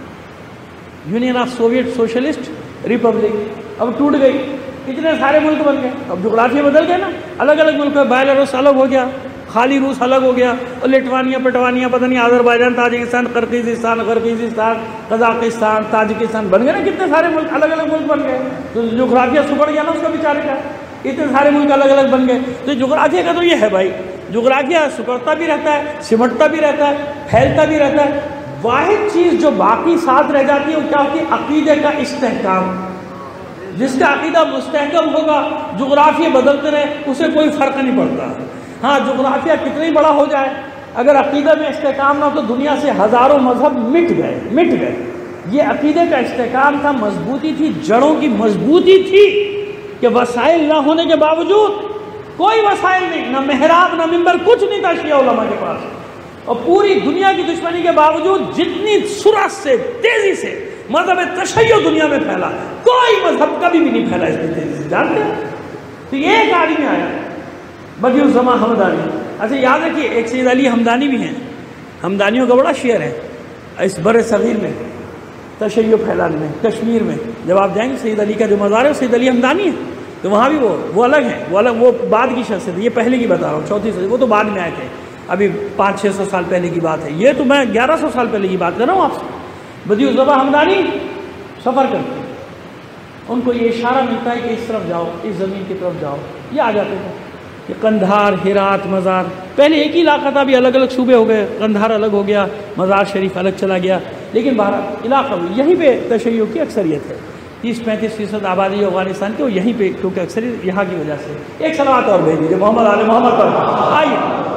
union of Soviet socialist republic, اب ٹوٹ گئی، اتنے سارے ملک بن گئے، اب جغرافیہ بدل گئے نا، الگ الگ ملک ہے، بیلاروس الگ ہو گیا، خالی روس الگ ہو گیا، اور لٹوانیا پٹوانیا پتہ نہیں، Azerbaijan, Tajikistan, Kyrgyzstan, Kazakhstan, Tajikistan, بن گئے نا کتنے سارے ملک، الگ الگ ملک بن گئے، تو جغرافیہ سکڑ گیا نا اس کا بیچارے کا، اتنے سارے ملک الگ الگ بن گئے۔ تو جغرافیہ کا تو یہ ہے بھائی، جغرافیہ سکڑتا بھی رہتا ہے، سمٹتا بھی رہتا ہے، پھیلتا بھی رہتا ہے، واحد چیز جو باقی ساتھ رہ جاتی ہے وہ کیا ہوتی ہے؟ عقیدے کا استحکام۔ جس کا عقیدہ مستحکم ہوگا، جغرافیہ بدلتے رہے اسے کوئی فرق نہیں پڑتا۔ ہاں جغرافیہ کتنی بڑا ہو جائے، اگر عقیدہ میں استحکام نہ ہو تو دنیا سے ہزاروں مذہب مٹ گئے۔ یہ عقیدے کا استحکام تھا، مضبوطی تھی، جڑوں کی مضبوطی تھی، کہ وسائل نہ ہونے کے باوجود، کوئی وسائل نہیں، نہ محراب نہ منبر، کچھ نہیں تھا شیعہ علماء کے پاس، اور پوری دنیا کی دشمنی کے باوجود جتنی سرعت سے، تیزی سے مذہب تشیع دنیا میں پھیلا، کوئی مذہب کبھی بھی نہیں پھیلا اس میں تیزی سے، جانتے ہیں؟ تو یہ ایک آدمی آیا بدیع الزماں ہمدانی۔ اچھا یاد رکھیے ایک سید علی ہمدانی بھی ہیں، ہمدانیوں کا بڑا شعر ہے اس بر صغیر میں، تشیع پھیلانے میں، کشمیر میں جب آپ جائیں گے سید علی کا جو مزار ہے وہ سید علی ہمدانی ہے، تو وہاں بھی وہ الگ ہیں، وہ بعد کی شخصیت ہے، یہ پہلے کی بتا رہا ہوں، چوتھی صدی، وہ تو بعد میں آئے تھے، ابھی 500-600 سال پہلے کی بات ہے، یہ تو میں 1100 سال پہلے کی بات کر رہا ہوں آپ سے۔ بدیع الزماں ہمدانی سفر کرتے ہیں، ان کو یہ اشارہ ملتا ہے کہ اس طرف جاؤ، اس زمین کی طرف جاؤ، یہ آ جاتے ہیں کہ قندھار، ہرات، مزار، پہلے ایک ہی علاقہ تھا، ابھی الگ الگ صوبے ہو گئے، قندھار الگ ہو گیا، مزار شریف الگ چلا گیا، لیکن بہرحال علاقہ یہیں پہ تشیع کی اکثریت ہے۔ 30-35% آبادی افغانستان کی وہ یہیں پہ، کیونکہ اکثر یہاں کی وجہ سے۔ ایک صلوات اور بھیج دیجیے محمد آل محمد پر، آئیے۔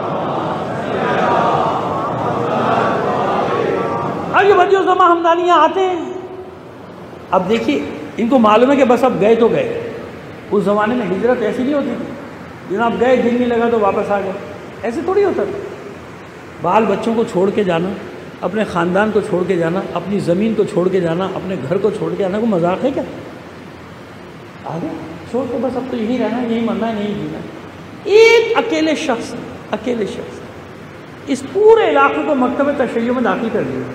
اب یہ بدیع الزماں ہمدانیاں آتے ہیں، اب دیکھیے ان کو معلوم ہے کہ بس اب گئے تو گئے۔ اس زمانے میں ہجرت ایسی نہیں ہوتی تھی، جناب گئے دن نہیں لگا تو واپس آ گئے، ایسے تھوڑی ہوتا تھا۔ بال بچوں کو چھوڑ کے جانا، اپنے خاندان کو چھوڑ کے جانا، اپنی زمین کو چھوڑ کے جانا، اپنے گھر کو چھوڑ کے جانا، کوئی مذاق ہے کیا؟ آگے چھوڑ کے بس اب تو یہی رہنا ہے، یہی مرنا ہے، یہی جینا ہے۔ ایک اکیلے شخص اس پورے علاقے کو مکتب تشیع میں داخل کر دیا۔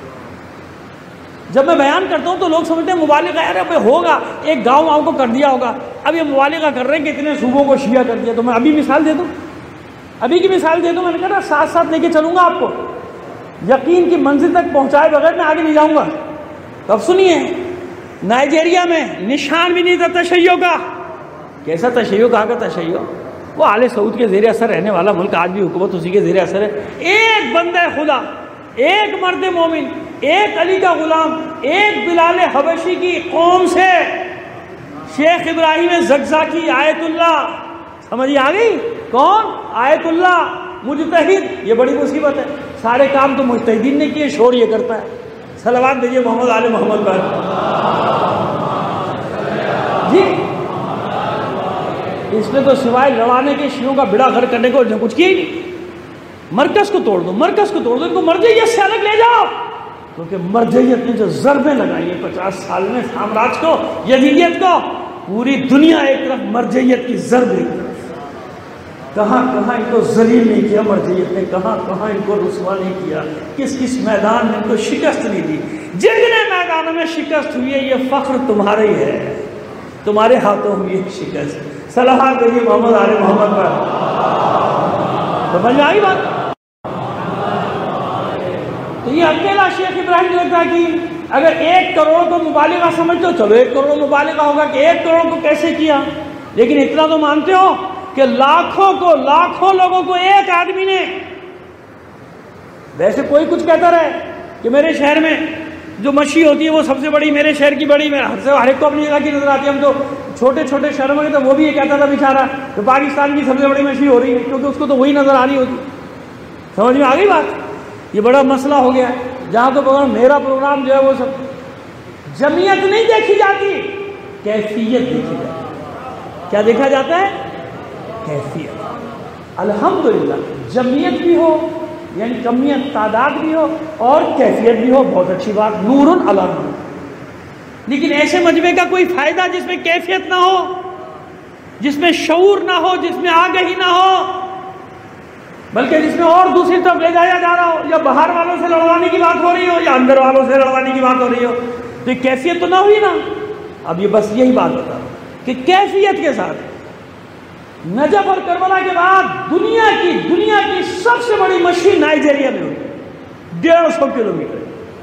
جب میں بیان کرتا ہوں تو لوگ سمجھتے ہیں مبالغہ ہے، ارے ہوگا ایک گاؤں کو کر دیا ہوگا، اب یہ مبالغہ کر رہے ہیں کہ اتنے صوبوں کو شیعہ کر دیا۔ تو میں ابھی مثال دے دوں، ابھی کی مثال دے دوں، میں نے کہا ساتھ ساتھ لے کے چلوں گا آپ کو، یقین کی منزل تک پہنچائے بغیر میں آگے نہیں جاؤں گا۔ تو اب سنیے، نائجیریا میں نشان بھی نہیں تھا تشیع کا۔ کیسا تشیع؟ کہاں کا تشیع؟ وہ آل سعود کے زیر اثر رہنے والا ملک، آج بھی حکومت اسی کے زیر اثر ہے۔ ایک بندہ خدا، ایک مرد مومن، ایک علی کا غلام، ایک بلال حبشی کی قوم سے شیخ ابراہیم زقزاقی آیت اللہ، سمجھ آ گئی؟ کون؟ آیت اللہ مجتہد۔ یہ بڑی مصیبت ہے، سارے کام تو مجتہدین نے کیے، شور یہ کرتا ہے۔ صلوات دیجیے محمد آل محمد پر۔ جی اس نے تو سوائے لڑانے کے شیعوں کا بڑا گھر کرنے کو کچھ کیا ہی نہیں۔ مرکز کو توڑ دو، مرکز کو توڑ دو، ان کو مرجعیت سے الگ لے جاؤ، کیونکہ مرجعیت نے جو ضربیں لگائی ہیں 50 سال میں سامراج کو، یزیدیت کو، پوری دنیا ایک طرف مرجعیت کی ضرب ایک طرف، کہاں کہاں ان کو ذلیل نہیں کیا مرجعیت نے، کہاں کہاں ان کو رسوا نہیں کیا، کس کس میدان میں ان کو شکست نہیں دی۔ جتنے میدانوں میں شکست ہوئی ہے یہ فخر تمہارا ہی ہے، تمہارے ہاتھوں ہوئی ہے شکست۔ صلوات دیجیے محمد آل محمد پر۔ سمجھ میں آئی بات؟ تو یہ اکیلا شیخ ابراہیم زقزاقی اگر 1 کروڑ کو مبالغہ سمجھتے ہو، چلو 1 کروڑ مبالغہ ہوگا کہ 1 کروڑ کو کیسے کیا، لیکن اتنا تو مانتے ہو کہ لاکھوں لوگوں کو ایک آدمی نے، ویسے کوئی کچھ کہتا رہے کہ میرے شہر میں جو مچھی ہوتی ہے وہ سب سے بڑی، میرے شہر کی بڑی، ہر ایک کو اپنی جگہ کی نظر آتی ہے۔ ہم تو چھوٹے چھوٹے شہروں میں تو وہ بھی یہ کہتا تھا بیچارہ کہ پاکستان کی سب سے بڑی مچھلی ہو رہی ہے، کیونکہ اس کو تو وہی نظر آ رہی ہوتی۔ سمجھ میں آ گئی بات؟ یہ بڑا مسئلہ ہو گیا ہے، جہاں تو میرا پروگرام جو ہے وہ سب جمعیت نہیں دیکھی جاتی، کیفیت دیکھی جاتی ہے۔ کیا دیکھا جاتا ہے؟ کیفیت۔ الحمدللہ جمعیت بھی ہو، یعنی کمیت تعداد بھی ہو اور کیفیت بھی ہو، بہت اچھی بات، نور علی نور۔ لیکن ایسے مجمع کا کوئی فائدہ جس میں کیفیت نہ ہو، جس میں شعور نہ ہو، جس میں آگہی نہ ہو، بلکہ جس میں اور دوسری طرف لے جایا جا رہا ہو، یا باہر والوں سے لڑوانے کی بات ہو رہی ہو یا اندر والوں سے لڑوانے کی بات ہو رہی ہو، تو یہ کیفیت تو نہ ہوئی نا۔ اب یہ بس یہی بات بتا رہا ہوں کہ کیفیت کے ساتھ نجف اور کربلا کے بعد دنیا کی سب سے بڑی مچھلی نائجیریا میں ہوئی، 150 کلومیٹر،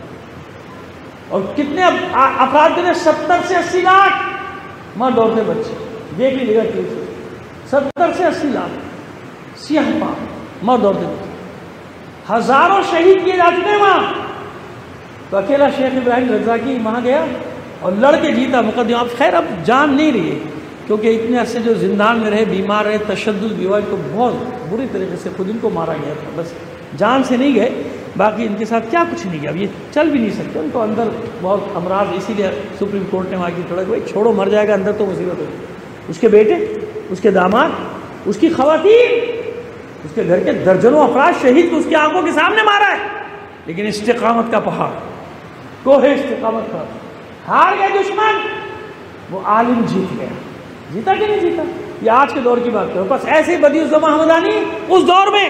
اور کتنے افراد کے 70 سے 80 لاکھ مرد عورتیں بچے، دیکھ لیجیے گا کیوں سے 70 سے 80 لاکھ سیاہ فام مرد عورتیں بچے، ہزاروں شہید کیے جا چکے ہیں وہاں۔ تو اکیلا شیخ ابراہیم زقزاقی وہاں گیا اور لڑ کے جیتا مقدمہ۔ اب خیر اب جان نہیں رہی ہے، کیونکہ اتنے عرصے جو زندان میں رہے، بیمار رہے، تشدد بھی ہوا، ان کو بہت بری طریقے سے خود ان کو مارا گیا تھا، بس جان سے نہیں گئے، باقی ان کے ساتھ کیا کچھ نہیں گیا، اب یہ چل بھی نہیں سکتے، ان کو اندر بہت امراض، اسی لیے سپریم کورٹ نے وہاں کی تھوڑا کہ بھائی چھوڑو، مر جائے گا اندر تو مصیبت ہوگی۔ اس کے بیٹے، اس کے داماد، اس کی خواتین، اس کے گھر کے درجنوں افراد شہید کو اس کی آنکھوں کے سامنے مارا ہے، لیکن استقامت کا پہاڑ، کوہ استقامت کا، ہار گئے دشمن، وہ عالم جیت گیا۔ جیتا کہ نہیں جیتا؟ یہ آج کے دور کی بات کرو، بس ایسے بدیع الزماں ہمدانی اس دور میں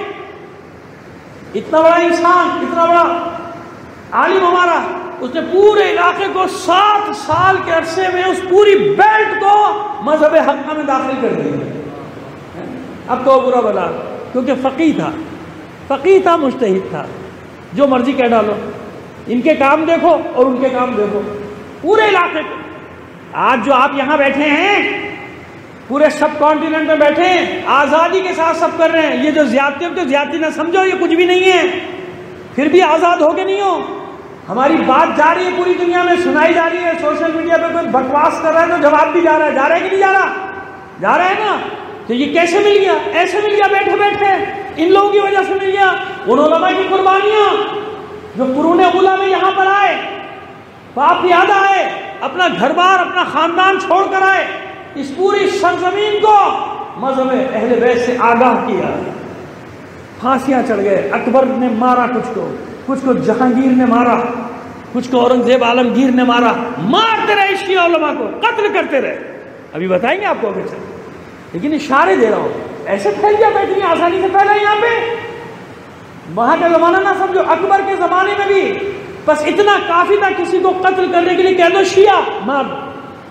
اتنا بڑا انسان، اتنا بڑا عالم ہمارا، اس نے پورے علاقے کو 7 سال کے عرصے میں اس پوری بیلٹ کو مذہب حق میں داخل کر دیا۔ اب تو برا بلا، کیونکہ فقیہ تھا، مجتہد تھا، جو مرضی کہہ ڈالو، ان کے کام دیکھو اور ان کے کام دیکھو، پورے علاقے کو۔ آج جو آپ یہاں بیٹھے ہیں، پورے سب کانٹیننٹ میں بیٹھے ہیں، آزادی کے ساتھ سب کر رہے ہیں، یہ جو زیادتی نہ سمجھو، یہ کچھ بھی نہیں ہے، پھر بھی آزاد ہو کے نہیں ہو، ہماری بات جا رہی ہے پوری دنیا میں سنائی جا رہی ہے، سوشل میڈیا پہ کوئی بکواس کر رہا ہے تو جواب بھی جا رہا ہے کہ نہیں جا رہا؟ جا رہا ہے نا۔ تو یہ کیسے مل گیا؟ ایسے مل گیا بیٹھے بیٹھے، ان لوگوں کی وجہ سے مل گیا۔ ان علماء کی قربانیاں جو قرون اولیٰ میں یہاں پر آئے، باپ یاد آئے، اپنا گھر بار اپنا خاندان چھوڑ کر آئے، اس پوری سرزمین کو مذہب اہل بیت سے آگاہ کیا۔ پھانسیاں چڑھ گئے، اکبر نے مارا کچھ کو جہانگیر نے مارا، کچھ کو اورنگزیب عالمگیر نے مارا، مارتے رہے شیعہ علماء کو، قتل کرتے رہے۔ ابھی بتائیں گے آپ کو آگے چل، لیکن اشارے دے رہا ہوں، ایسے پھیل گیا بیٹھ نہیں آسانی سے پھیلا یہاں پہ۔ وہاں کا زمانہ نہ سمجھو، اکبر کے زمانے میں بھی بس اتنا کافی تھا، کسی کو قتل کرنے کے لیے کہہ دو شیعہ مار دو،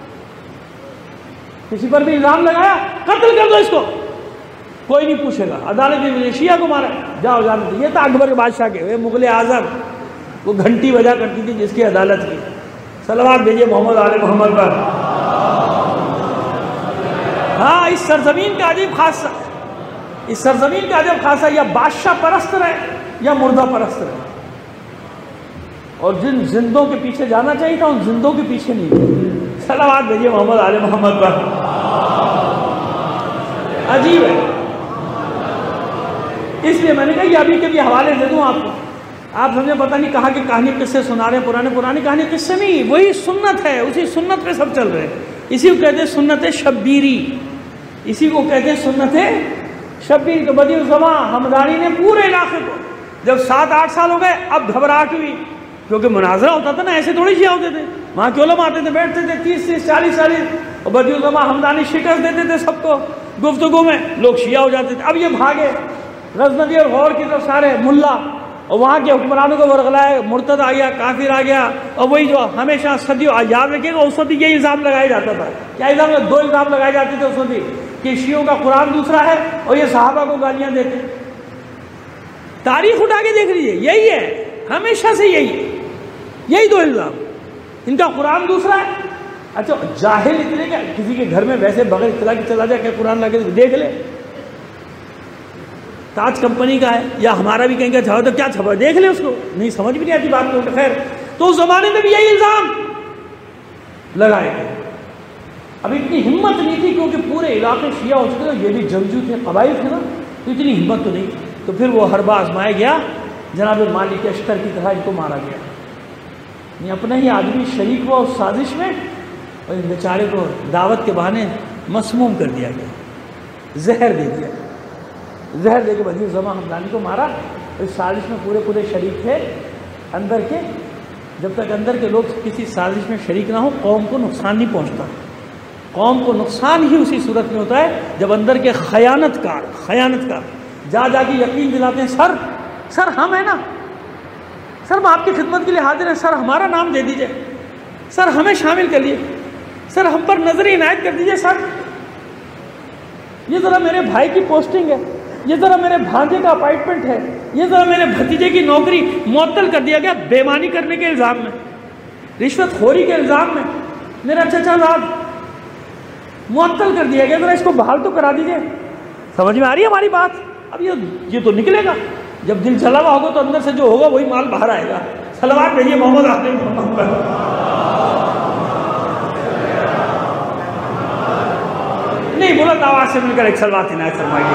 کسی پر بھی الزام لگایا قتل کر دو اس کو، کوئی نہیں پوچھے گا، عدالت میں شیعہ کو مارا جاؤ جانے دو۔ یہ تھا اکبر کے بادشاہ کے، مغل اعظم وہ گھنٹی بجا کرتی تھی جس کی عدالت کی۔ صلوات بھیجیے محمد آل محمد پر۔ ہاں، اس سرزمین کا عجیب خاصہ، اس سرزمین کا عجیب خاصہ، یا بادشاہ پرست رہے یا مردہ پرست رہے، اور جن زندوں کے پیچھے جانا چاہیے تھا ان زندوں کے پیچھے نہیں گئے۔ صلوات بھیجیے محمد آل محمد پر۔ عجیب ہے، اس لیے میں نے کہا یہ ابھی کے بھی حوالے دے دوں آپ کو، آپ سمجھے پتہ نہیں کہاں کی کہانی قصے سنا رہے ہیں، پرانی کہانی قصے نہیں، وہی سنت ہے، اسی سنت پہ سب چل رہے ہیں۔ اسی کو کہتے ہیں سنت شبیری، اسی کو کہتے ہیں سنت شبیری۔ تو بدیع الزمان حمدانی نے پورے علاقے کو، جب 7-8 سال ہو گئے اب گھبراہٹ ہوئی، کیونکہ مناظرہ ہوتا تھا نا، ایسے تھوڑی شیعہ ہوتے تھے، وہاں کے علماء آتے تھے، بیٹھتے تھے 30-30 40-40، اور بدیع الزمان حمدانی شکست دیتے تھے سب کو گفتگو میں، لوگ شیعہ ہو جاتے تھے۔ اب یہ بھاگے غزنوی اور غور کی طرف سارے ملا، اور وہاں کے حکمرانوں کو ورغلائے، مرتد آ گیا، کافر آ گیا، اور وہی جو ہمیشہ صدیوں یاد رکھیے گا، اس وقت یہ الزام لگایا جاتا تھا۔ کیا الزام؟ 2 الزام لگائے جاتے تھے اس وقت کہ شیعوں کا قرآن دوسرا ہے اور یہ صحابہ کو گالیاں دیتے۔ تاریخ اٹھا کے دیکھ لیجیے، یہی ہے، ہمیشہ سے یہی 2 الزام، ان کا قرآن دوسرا ہے۔ اچھا جاہل اتنے کیا کسی کے گھر میں ویسے بغیر اطلاع کے چلا جائے کہ قرآن لا کے دیکھ لے، تاج کمپنی کا ہے یا ہمارا بھی کہیں گے چھپا تو کیا چھپا، دیکھ لے اس کو، نہیں سمجھ بھی نہیں آتی بات کو۔ خیر، تو اس زمانے میں بھی یہی الزام لگائے گئے۔ اب اتنی ہمت نہیں تھی کیونکہ پورے علاقے شیعہ ہو چکے تھے، یہ بھی جنگجو تھے، قبائل تھے نا، تو اتنی ہمت تو نہیں، تو پھر وہ حربہ آزمایا گیا، جناب مالک اشتر کی طرح ان کو مارا گیا۔ یہ اپنا ہی آدمی شریک ہوا اس سازش میں، اور اس بیچارے کو دعوت کے بہانے مسموم کر دیا گیا، زہر دے دیا، زہر دے کے بدیع الزمان حمدانی کو مارا۔ اس سازش میں پورے شریک تھے اندر کے، جب تک اندر کے لوگ کسی سازش میں شریک نہ ہو قوم کو نقصان نہیں پہنچتا۔ قوم کو نقصان ہی اسی صورت میں ہوتا ہے جب اندر کے خیانت کار جا کے یقین دلاتے ہیں، سر ہم ہیں نا، سر ہم آپ کی خدمت کے لیے حاضر ہیں، سر ہمارا نام دے دیجئے، سر ہمیں شامل کر لیے، سر ہم پر نظر عنایت کر دیجئے، سر یہ ذرا میرے بھائی کی پوسٹنگ ہے، یہ ذرا میرے بھانجے کا اپائنٹمنٹ ہے، یہ ذرا میرے بھتیجے کی نوکری معطل کر دیا گیا بےمانی کرنے کے الزام میں، رشوت خوری کے الزام میں، میرا چچا زاد معطل کر دیا گیا، ذرا اس کو بحال تو کرا دیجئے۔ سمجھ میں آ رہی ہے ہماری بات؟ اب یہ تو نکلے گا، جب دل چلا ہوا ہوگا تو اندر سے جو ہوگا وہی مال باہر آئے گا۔ صلوات بھیجیے محمد آل محمد پر۔ نہیں بلند آواز سے مل کر ایک صلوات عنایت فرمائیے۔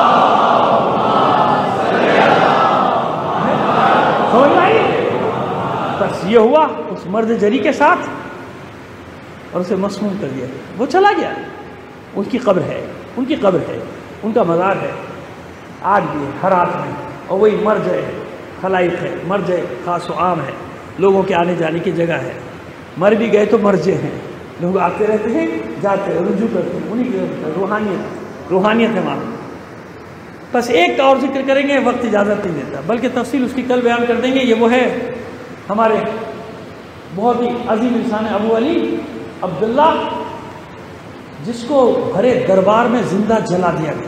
سمجھ میں آئی؟ بس یہ ہوا اس مرد جری کے ساتھ، اور اسے مسموم کر دیا، وہ چلا گیا۔ ان کی قبر ہے، ان کا مزار ہے، آج بھی ہر رات میں، اور وہی مرج ہے، خلائق ہے، مرج خاص و عام ہے، لوگوں کے آنے جانے کی جگہ ہے، مر بھی گئے تو مرجے ہیں، لوگ آتے رہتے ہیں، جاتے ہیں، رجوع کرتے ہیں، انہیں کی روحانیت ہے وہاں۔ بس ایک کا اور ذکر کریں گے، وقت اجازت نہیں دیتا، بلکہ تفصیل اس کی کل بیان کر دیں گے۔ یہ وہ ہے ہمارے بہت ہی عظیم انسان ابو علی عبداللہ، جس کو بھرے دربار میں زندہ جلا دیا گیا۔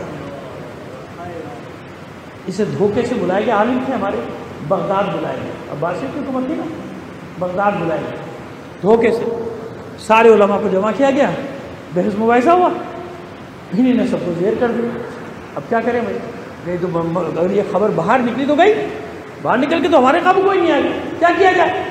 اسے دھوکے سے بلائے گئے، عالم تھے ہمارے، بغداد بلائے گئے، عباسیوں کی حکومت تھی نا، بغداد بلائے گئے، دھوکے سے سارے علماء کو جمع کیا گیا، بحث مباحثہ ہوا، انہیں نے سب کو زیر کر دیا۔ اب کیا کریں بھائی، نہیں تو اگر یہ خبر باہر نکلی تو گئی، باہر نکل کے تو ہمارے قابو کوئی نہیں آئے، کیا کیا جائے؟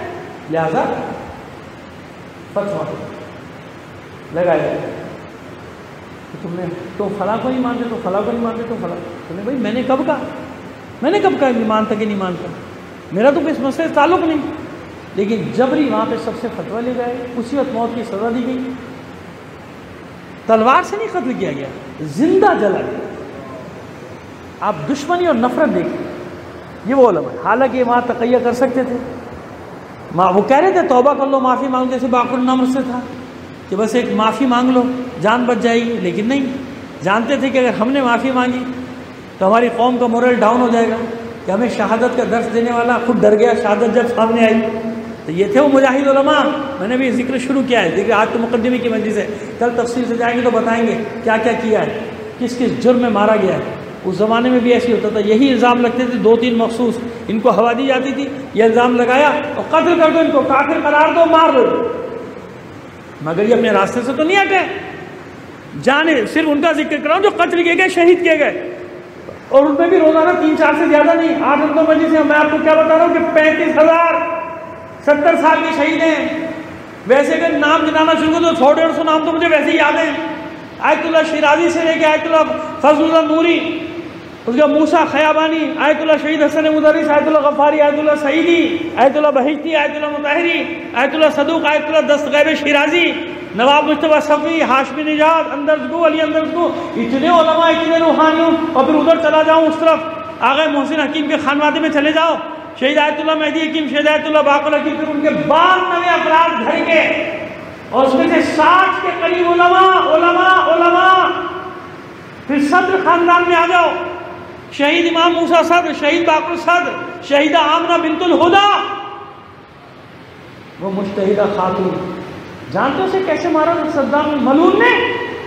لہذا فتویٰ لگایا کہ تم فلاں کو نہیں مانتے، تو فلاں کو نہیں مانتے، تو فلاں. تم نے بھائی میں نے کب کہا کہ مانتا کہ نہیں مانتا؟ میرا تو اس مسئلے سے تعلق نہیں. لیکن جبری وہاں پہ سب سے فتویٰ لے گئے، اسی وقت موت کی سزا دی گئی. تلوار سے نہیں قتل کیا گیا، زندہ جلا گیا. آپ دشمنی اور نفرت دیکھیں. یہ وہ علماء، حالانکہ وہاں تقیہ کر سکتے تھے، وہ کہہ رہے تھے توبہ کر لو، معافی مانگ، جیسے باقر النمر سے تھا کہ بس ایک معافی مانگ لو جان بچ جائے گی. لیکن نہیں، جانتے تھے کہ اگر ہم نے معافی مانگی تو ہماری قوم کا مورل ڈاؤن ہو جائے گا، کہ ہمیں شہادت کا درس دینے والا خود ڈر گیا شہادت جب سامنے آئی. تو یہ تھے وہ مجاہد علماء. میں نے بھی ذکر شروع کیا ہے، دیکھیے آج تو مقدمے کی مجلس ہے، کل تفصیل سے جائیں گے تو بتائیں گے کیا کیا کیا ہے، کس کس جرم میں مارا گیا ہے. اس زمانے میں بھی ایسی ہوتا تھا، یہی الزام لگتے تھے 2-3 مخصوص، ان کو ہوا دی جاتی تھی، یہ الزام لگایا اور قتل کر دو، ان کو کافر قرار دو، مار دو. مگر یہ اپنے راستے سے تو نہیں ہٹے. جانے صرف ان کا ذکر کراؤں جو قتل کیے گئے، شہید کیے گئے، اور ان میں بھی روزانہ 3-4 سے زیادہ نہیں. 8 مجلس سے میں آپ کو کیا بتا رہا ہوں کہ 35,000 70 سال کے شہید ہیں. ویسے اگر نام گنانا شروع کر تو 100-150 نام تو مجھے ویسے ہی یاد ہیں. آیت اللہ شیرازی سے لے کے آیت اللہ فضل اللہ نوری، اس کا موسیٰ خیابانی، آیت اللہ شہید حسن مدرس، آیت اللہ غفاری، آیت اللہ سعیدی، آیت اللہ بہشتی، آیت اللہ مطہری، آیت اللہ صدوق، آیت اللہ دستغیب شیرازی، نواب مصطفیٰ صفوی، ہاشمی نژاد، اندرزگو، علی اندرزگو، اتنے علماء، اتنے روحانیون. اور پھر ادھر چلا جاؤں اس طرف آغا محسن حکیم کے خانوادے میں چلے جاؤ، شہید آیت اللہ مہدی حکیم، شہید آیت اللہ باقر حکیم، پھر ان کے 92 افراد گھر کے، اور اس میں سے 60 کے قریب علماء. پھر صدر خاندان میں آ جاؤ، شہید امام موسیٰ صدر، شہید باقر صدر، شہیدہ آمنہ بنت الہدا، وہ مجتہدہ خاتون. جانتے اسے کیسے مارا صدام ملعون نے؟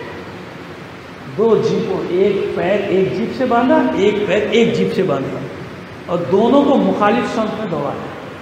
2 جیپوں، ایک پیر ایک جیپ سے باندھا، ایک پیر ایک جیپ سے باندھا، اور دونوں کو مخالف سمت میں دوڑایا.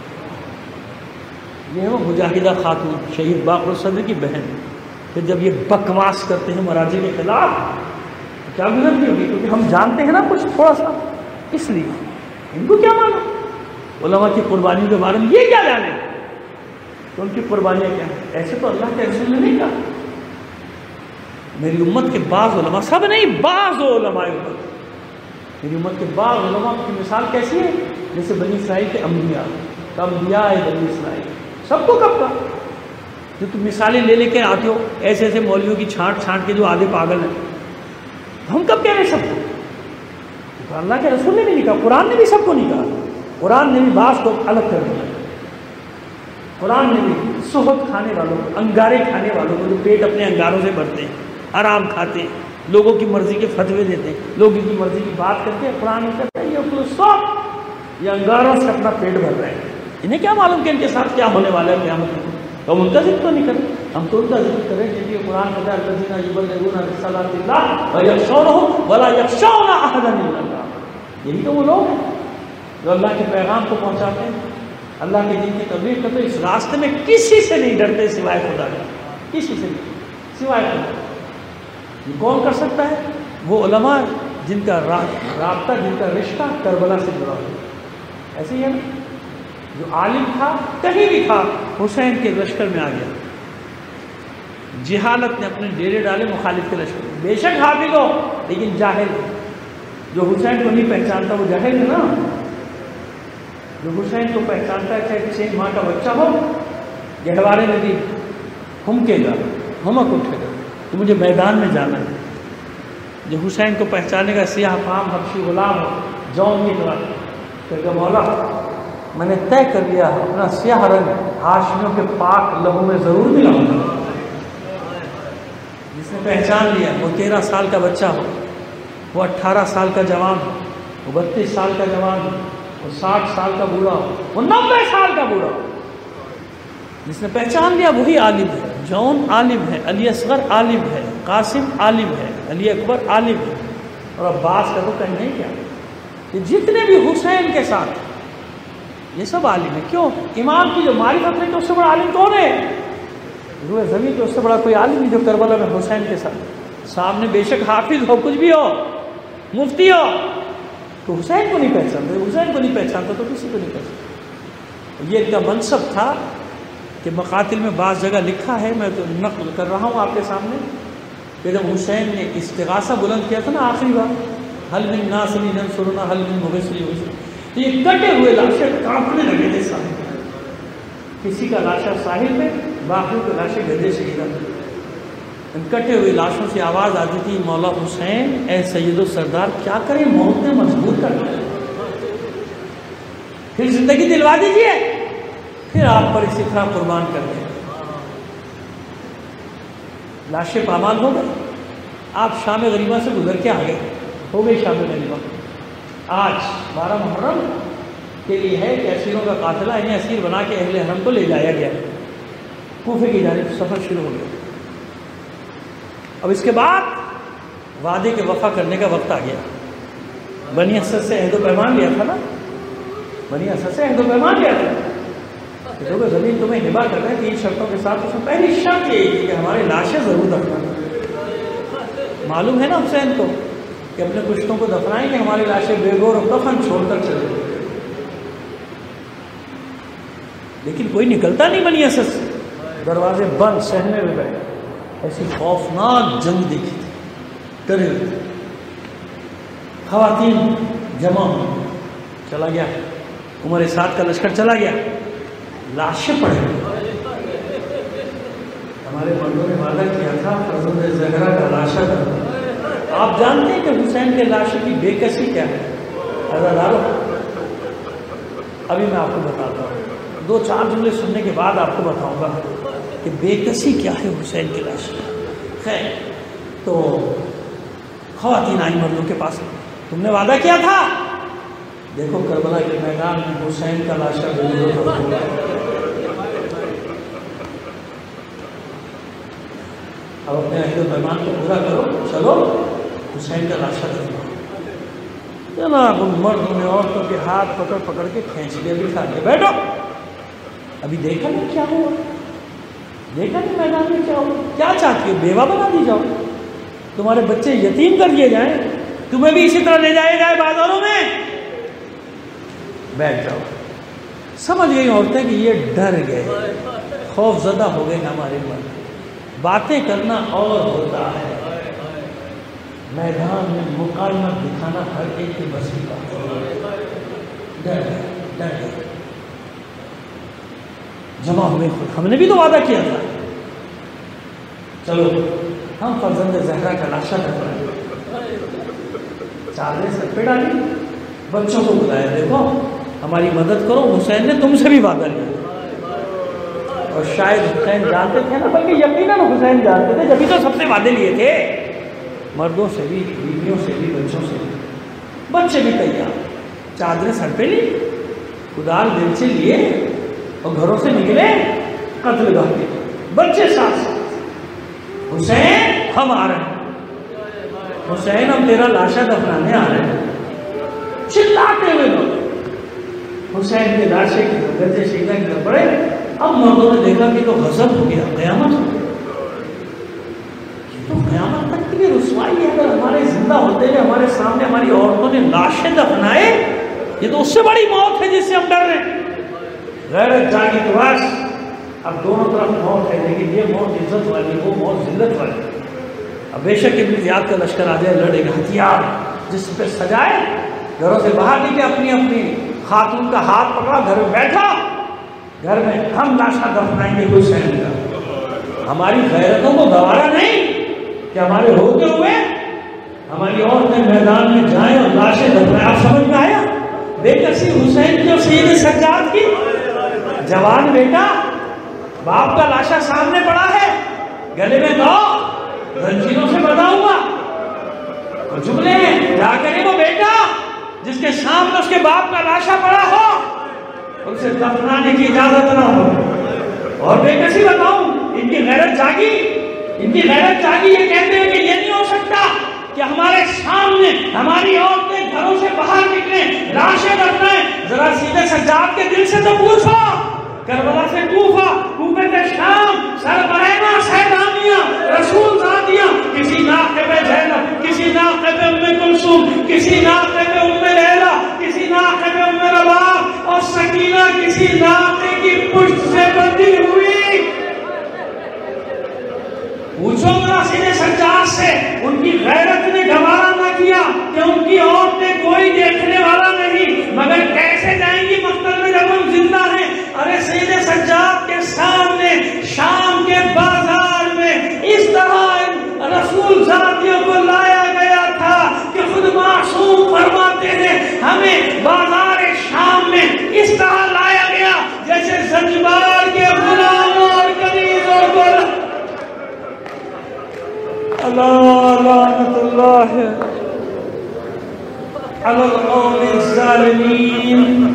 یہ ہے وہ مجاہدہ خاتون، شہید باقر صدر کی بہن. پھر جب یہ بکواس کرتے ہیں مراجع کے خلاف، کیا گزرتی ہوگی؟ کیونکہ ہم جانتے ہیں نا کچھ تھوڑا سا، اس لیے ان کو کیا مانا علماء کی قربانیوں کے بارے میں، یہ کیا جانے تو ان کی قربانیاں کیا ہیں. ایسے تو اللہ کے رسول نے نہیں کہا. میری امت کے بعض علماء، سب نہیں، بعض علماء امت، میری امت کے بعض علماء کی مثال کیسی ہے؟ جیسے بنی اسرائیل کے انبیاء بنی اسرائیل. سب کو کب کا جو تم مثالیں لے کے آتے ہو، ایسے ایسے مولویوں کی چھانٹ کے جو آدھے پاگل ہیں، ہم کب کہہ رہے سب کو؟ تو اللہ کے رسول نے بھی نہیں کہا، قرآن نے بھی سب کو نہیں کہا. قرآن نے بھی بعض کو الگ کر دیا. قرآن نے بھی صحبت کھانے والوں کو، انگارے کھانے والوں کو، جو پیٹ اپنے انگاروں سے بھرتے ہیں، آرام کھاتے ہیں، لوگوں کی مرضی کے فتوے دیتے ہیں، لوگوں کی مرضی کی بات کرتے ہیں، قرآن کہتا ہے یہ انگاروں سے اپنا پیٹ بھر رہے ہیں. انہیں کیا معلوم کہ ان کے ساتھ کیا ہونے والا ہے قیامت میں؟ ہم ان کا ذکر تو نہیں کریں، ہم تو ان کا ذکر کریں جن کی قرآن کہتا ہے الذین یبلغون رسالات اللہ ویخشونہ ولا یخشون احدا الا اللہ. یہی تو وہ لوگ ہیں جو اللہ کے پیغام کو پہنچاتے ہیں، اللہ کے دین کی تبلیغ کرتے ہیں، اس راستے میں کسی سے نہیں ڈرتے سوائے خدا کے، کسی سے نہیں سوائے خدا. یہ کون کر سکتا ہے؟ وہ علماء جن کا رابطہ، جن کا رشتہ کربلا سے جڑا ہوا. ایسے ہی ہے نا، جو عالم تھا کہیں بھی تھا، حسین کے لشکر میں آ گیا. جہالت نے اپنے ڈیرے ڈالے مخالف کے لشکر میں. بے شک حافظ ہو لیکن جاہل. جو حسین کو نہیں پہچانتا وہ جاہل ہے نا. جو حسین کو پہچانتا ہے، چاہے 6 ماہ کا بچہ ہو، گہوارے میں بھی ہمکے گا، ہمک اٹھے گا کہ مجھے میدان میں جانا ہے. جو حسین کو پہچانے کا سیاہ فام حبشی غلام ہو، جون کی طرح کہ مولا میں نے طے کر لیا اپنا سیاہ رنگ ہاشمیوں کے پاک لہو میں ضرور ملاؤں گا. جس نے پہچان لیا، وہ 13 سال کا بچہ ہو، وہ 18 سال کا جوان ہو، وہ 32 سال کا جوان ہو، وہ 60 سال کا بوڑھا ہو، وہ 90 سال کا بوڑھا ہو، جس نے پہچان لیا وہی عالم ہے. جون عالم ہے، علی اصغر عالم ہے، قاسم عالم ہے، علی اکبر عالم ہے، اور عباس کا تو کہیں نہیں کیا. کہ جتنے بھی حسین کے ساتھ یہ سب عالم ہے. کیوں؟ امام کی جو معرفت ہے کہ اس سے بڑا عالم کون ہے؟ روئے زمین کے اس سے بڑا کوئی عالم نہیں جو کربلا میں حسین کے ساتھ سامنے. بے شک حافظ ہو، کچھ بھی ہو، مفتی ہو، تو حسین کو نہیں پہچانتے. حسین کو نہیں پہچانتا تو کسی کو نہیں پہچانتا. یہ ان کا منصب تھا کہ مقاتل میں بعض جگہ لکھا ہے، میں تو نقل کر رہا ہوں آپ کے سامنے، کہ جب حسین نے استغاثہ بلند کیا تھا نا آخری بار، حل من ناصر ینصرنا حل من مغیث یغیث، تو یہ کٹے ہوئے لاشیں کانپنے لگے تھے ساحل میں، کسی کا لاشا ساحل میں، باقی کے لاشیں گدے شہیدہ میں، ان کٹے ہوئے لاشوں سے آواز آتی تھی مولا حسین اے سید و سردار کیا کریں، موت نے مجبور کر دیا، پھر زندگی دلوا دیجیے، پھر آپ پر اسی طرح قربان کر دیں۔ لاشیں پامال ہو گئے، آپ شام غریبہ سے گزر کے آگئے، ہو گئی شام غریبہ۔ آج 12 محرم کے لیے ہے کہ اسیروں کا قافلہ انہیں اسیر بنا کے اہل حرم کو لے جایا گیا، کوفے کی جانب سفر شروع ہو گیا۔ اب اس کے بعد وعدے کے وفا کرنے کا وقت آ گیا۔ بنی اسد سے عہد و پیمان لیا تھا نا، بنی اسد سے عہد و پیمان لیا تھا کہ لوگ زمین تمہیں ہبا کر رہے ہیں 3 شرطوں کے ساتھ، اس میں پہلی شرط یہ تھی کہ ہماری لاشیں ضرور دفنانا۔ معلوم ہے نا حسین کو کہ اپنے کشتوں کو دفنائیں کہ ہماری لاشیں بے گور و کفن چھوڑ کر چلے، لیکن کوئی نکلتا نہیں بنی اسد سے، دروازے بند، سہنے میں بیٹھے، ایسی خوفناک جنگ دیکھی تھی، ڈرے ہوئے تھے۔ خواتین جمع ہوئی، چلا گیا عمر سعد کا لشکر، چلا گیا، لاشیں پڑے ہوئے۔ ہمارے مردوں نے وعدہ کیا تھا فرزند زہرا کا لاشا کرنا۔ آپ جانتے ہیں کہ حسین کے لاشے کی بے کسی کیا ہے؟ عزادارو، ابھی میں آپ کو بتاتا ہوں، 2-4 جملے سننے کے بعد آپ کو بتاؤں گا کہ بے کسی کیا ہے حسین کے لاشے۔ خیر، تو خواتین آئی مردوں کے پاس، تم نے وعدہ کیا تھا، دیکھو کربلا کے میدان میں حسین کا لاشا اب اپنے عہد و پیمان کو پورا کرو، چلو حسین کا لاشا دفناؤ۔ جناب ان مردوں نے عورتوں کے ہاتھ پکڑ پکڑ کے کھینچ لیا، بٹھا کے بیٹھو، ابھی دیکھا نہیں کیا ہوا، دیکھا نہیں میدان میں کیا ہوا، کیا چاہتی ہو بیوہ بنا دی جاؤ، تمہارے بچے یتیم کر دیے جائیں، تمہیں بھی اسی طرح لے جائے جائے بازاروں میں، بیٹھ جاؤ۔ سمجھ گئی عورتیں کہ یہ ڈر گئے، خوف زدہ ہو گئے ہمارے مرد، باتیں کرنا اور ہوتا ہے، میدان میں مقاومت دکھانا ہر ایک کی بس کی بات ہے۔ ڈر گئے، جمع ہوئے، خود ہم نے بھی تو وعدہ کیا تھا، چلو ہم فرزند زہرا کا لاشا دفنائیں، چادریں سر پہ ڈالی، بچوں کو بلایا، دیکھو ہماری مدد کرو، حسین نے تم سے بھی وعدہ لیا، اور شاید حسین جانتے تھے نا، بلکہ یقیناً حسین جانتے تھے، جبھی تو سب سے وعدے لیے تھے، مردوں سے بھی، بیویوں سے بھی، بچوں سے بھی، بچے بھی تیار، چادریں سر پہ لی، کدال دل سے لیے اور گھروں سے نکلے قتل گاہ کے، بچے ساتھ ساتھ، حسین ہم آ رہے ہیں، حسین ہم تیرا لاشا دفنانے آ رہے ہیں، چلاتے ہوئے لوگ حسین کے لاشے کی گدے شہیدہ کی طرف پڑے۔ اب مردوں نے دیکھا کہ تو غضب ہو گیا، قیامت ہو گیا، یہ تو قیامت تک کے لیے رسوائی ہے، اگر ہمارے زندہ ہوتے ہوئے ہمارے سامنے ہماری عورتوں نے لاشیں دفنائے، یہ تو اس سے بڑی موت ہے جس سے ہم ڈر رہے ہیں۔ غیرت جاگی تو بس، اب دونوں طرف موت ہے، لیکن یہ موت عزت والی، وہ موت ذلت والی۔ اب بے شک ابن زیاد کا لشکر آ جائے، لڑے گا، ہتھیار جس پہ سجائے، گھروں سے باہر نکلے، اپنی اپنی خاتون کا ہاتھ پکڑا، گھر میں بیٹھا، گھر میں ہم لاشا دفنائیں گے حسین کا۔ ہماری غیرتوں کو گوارا نہیں کہ ہمارے ہوتے ہوئے ہماری عورتیں میدان میں جائیں اور لاشیں دفنائیں۔ آپ سمجھ میں آیا؟ بے کسی حسین کی اور سید سجاد کی، جوان بیٹا، باپ کا لاشا سامنے پڑا ہے، گلے میں دو، رنجیروں سے بندھا ہوا، اور جملے ہیں، جا کرے وہ بیٹا جس کے سامنے اس کے باپ کا لاشا پڑا ہو، اسے دفنانے کی اجازت نہ ہو۔ اور بے کسی بتاؤں، ان کی غیرت جاگی، ان کی غیرت جاگی، یہ کہتے ہیں کہ یہ نہیں ہو سکتا کہ ہمارے سامنے ہماری عورتیں گھروں سے باہر نکلیں، لاشیں دفنائیں۔ ذرا سیدھے سجاد کے دل سے تو پوچھو، کربلا سے کوفہ، کوفے سے شام، سربرینا سیدانیہ، رسول زادیاں، کسی ناقے پہ زینب، کسی ناقے پہ ام کلثوم، کسی ناقے پہ ام لیلا، کسی ناقے پہ ام رباب، اور سکینہ کسی ناقے کی پشت سے بندھی ہوئی۔ ان کی غیرت نے گوارا نہ کیا کہ ان کی عورتیں کوئی دیکھنے والا نہیں، مگر کیسے جائیں گی مقتل میں جب ہم زندہ ہیں؟ ارے سید سجاد کے سامنے شام کے بازار میں اس طرح رسول ذاتیوں کو لایا گیا تھا کہ خود معصوم فرماتے ہیں ہمیں بازار شام میں اس طرح لایا گیا جیسے زنجبار کے غلاموں اور کنیزوں کو اللہ لعنت اللہ علی القوم الظالمین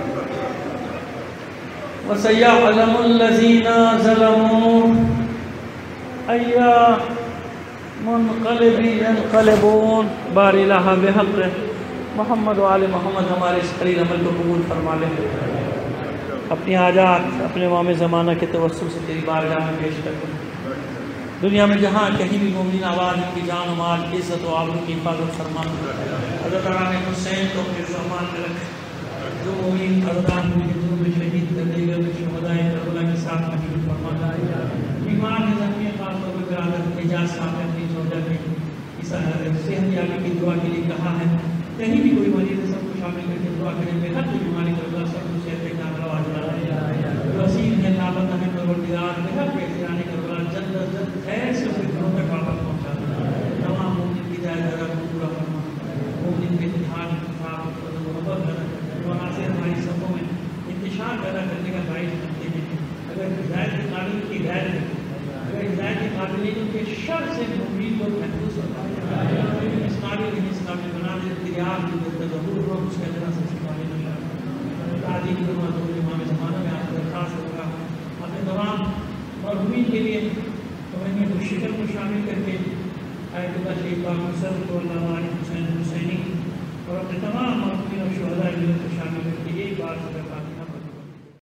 وسيعلم الذين ظلموا أي منقلب ينقلبون بار الہ بحق محمد و آل محمد ہمارے اس خلیل عمل کو قبول فرما لے، اپنی حاجات اپنے امام زمانہ کے توسل سے تیری بارگاہ میں پیش کر، دنیا میں جہاں کہیں بھی مومنین آباد ان کی جان و مال کی عزت و آبرو کی حفاظت فرما، حضرت امام حسین کو اپنے فرمان میں رکھ، جو مومن حضرات کے جنوب میں شہید کر دے گئے شہدائے کربلا کے ساتھ محفوظ فرما، بیمار ہے زخمی خاص طور پر عادت اعجاز صاحب نے اپنی سوچا کہ اس صحت یابی کی دعا کے لیے کہا ہے، کہیں بھی کوئی مریض ہے سب کو شامل کر کے دعا کریں، بے حد بیماری کربلا سب کو صحت کاملہ واجب وسیع ہے لاپتہ ہے پروردگار، بے حد بہترانی کربلا جلد از جلد خیر سے اسے گھروں تک واپس پہنچا دے، تمام مومن کی دائرہ کو پورا فرما، مومن کے اتحاد محبت سے ہماری صفوں میں انتشار پیدا کرنے کا باعث بنتے ہیں، اگر ہدایت کے قابل کی غیر ہے، اگر ہدایت کے قابلین کے شر سے امید کو محفوظ ہوتا ہے، اس قابل بنا دے تیار کی ضرور ہو اس کا ذرا سب سے پہلے نشان تعلیم کرنا تو امام زمانہ میں آپ کو درخواست ہوگا اپنے تمام مرحومین کے لیے توہین کو شکر کو شامل کر کے آیت اللہ شریف پاک صلی اللہ علیہ وسلم حسین حسینی اور اپنے تمام مرحومین اور شہداء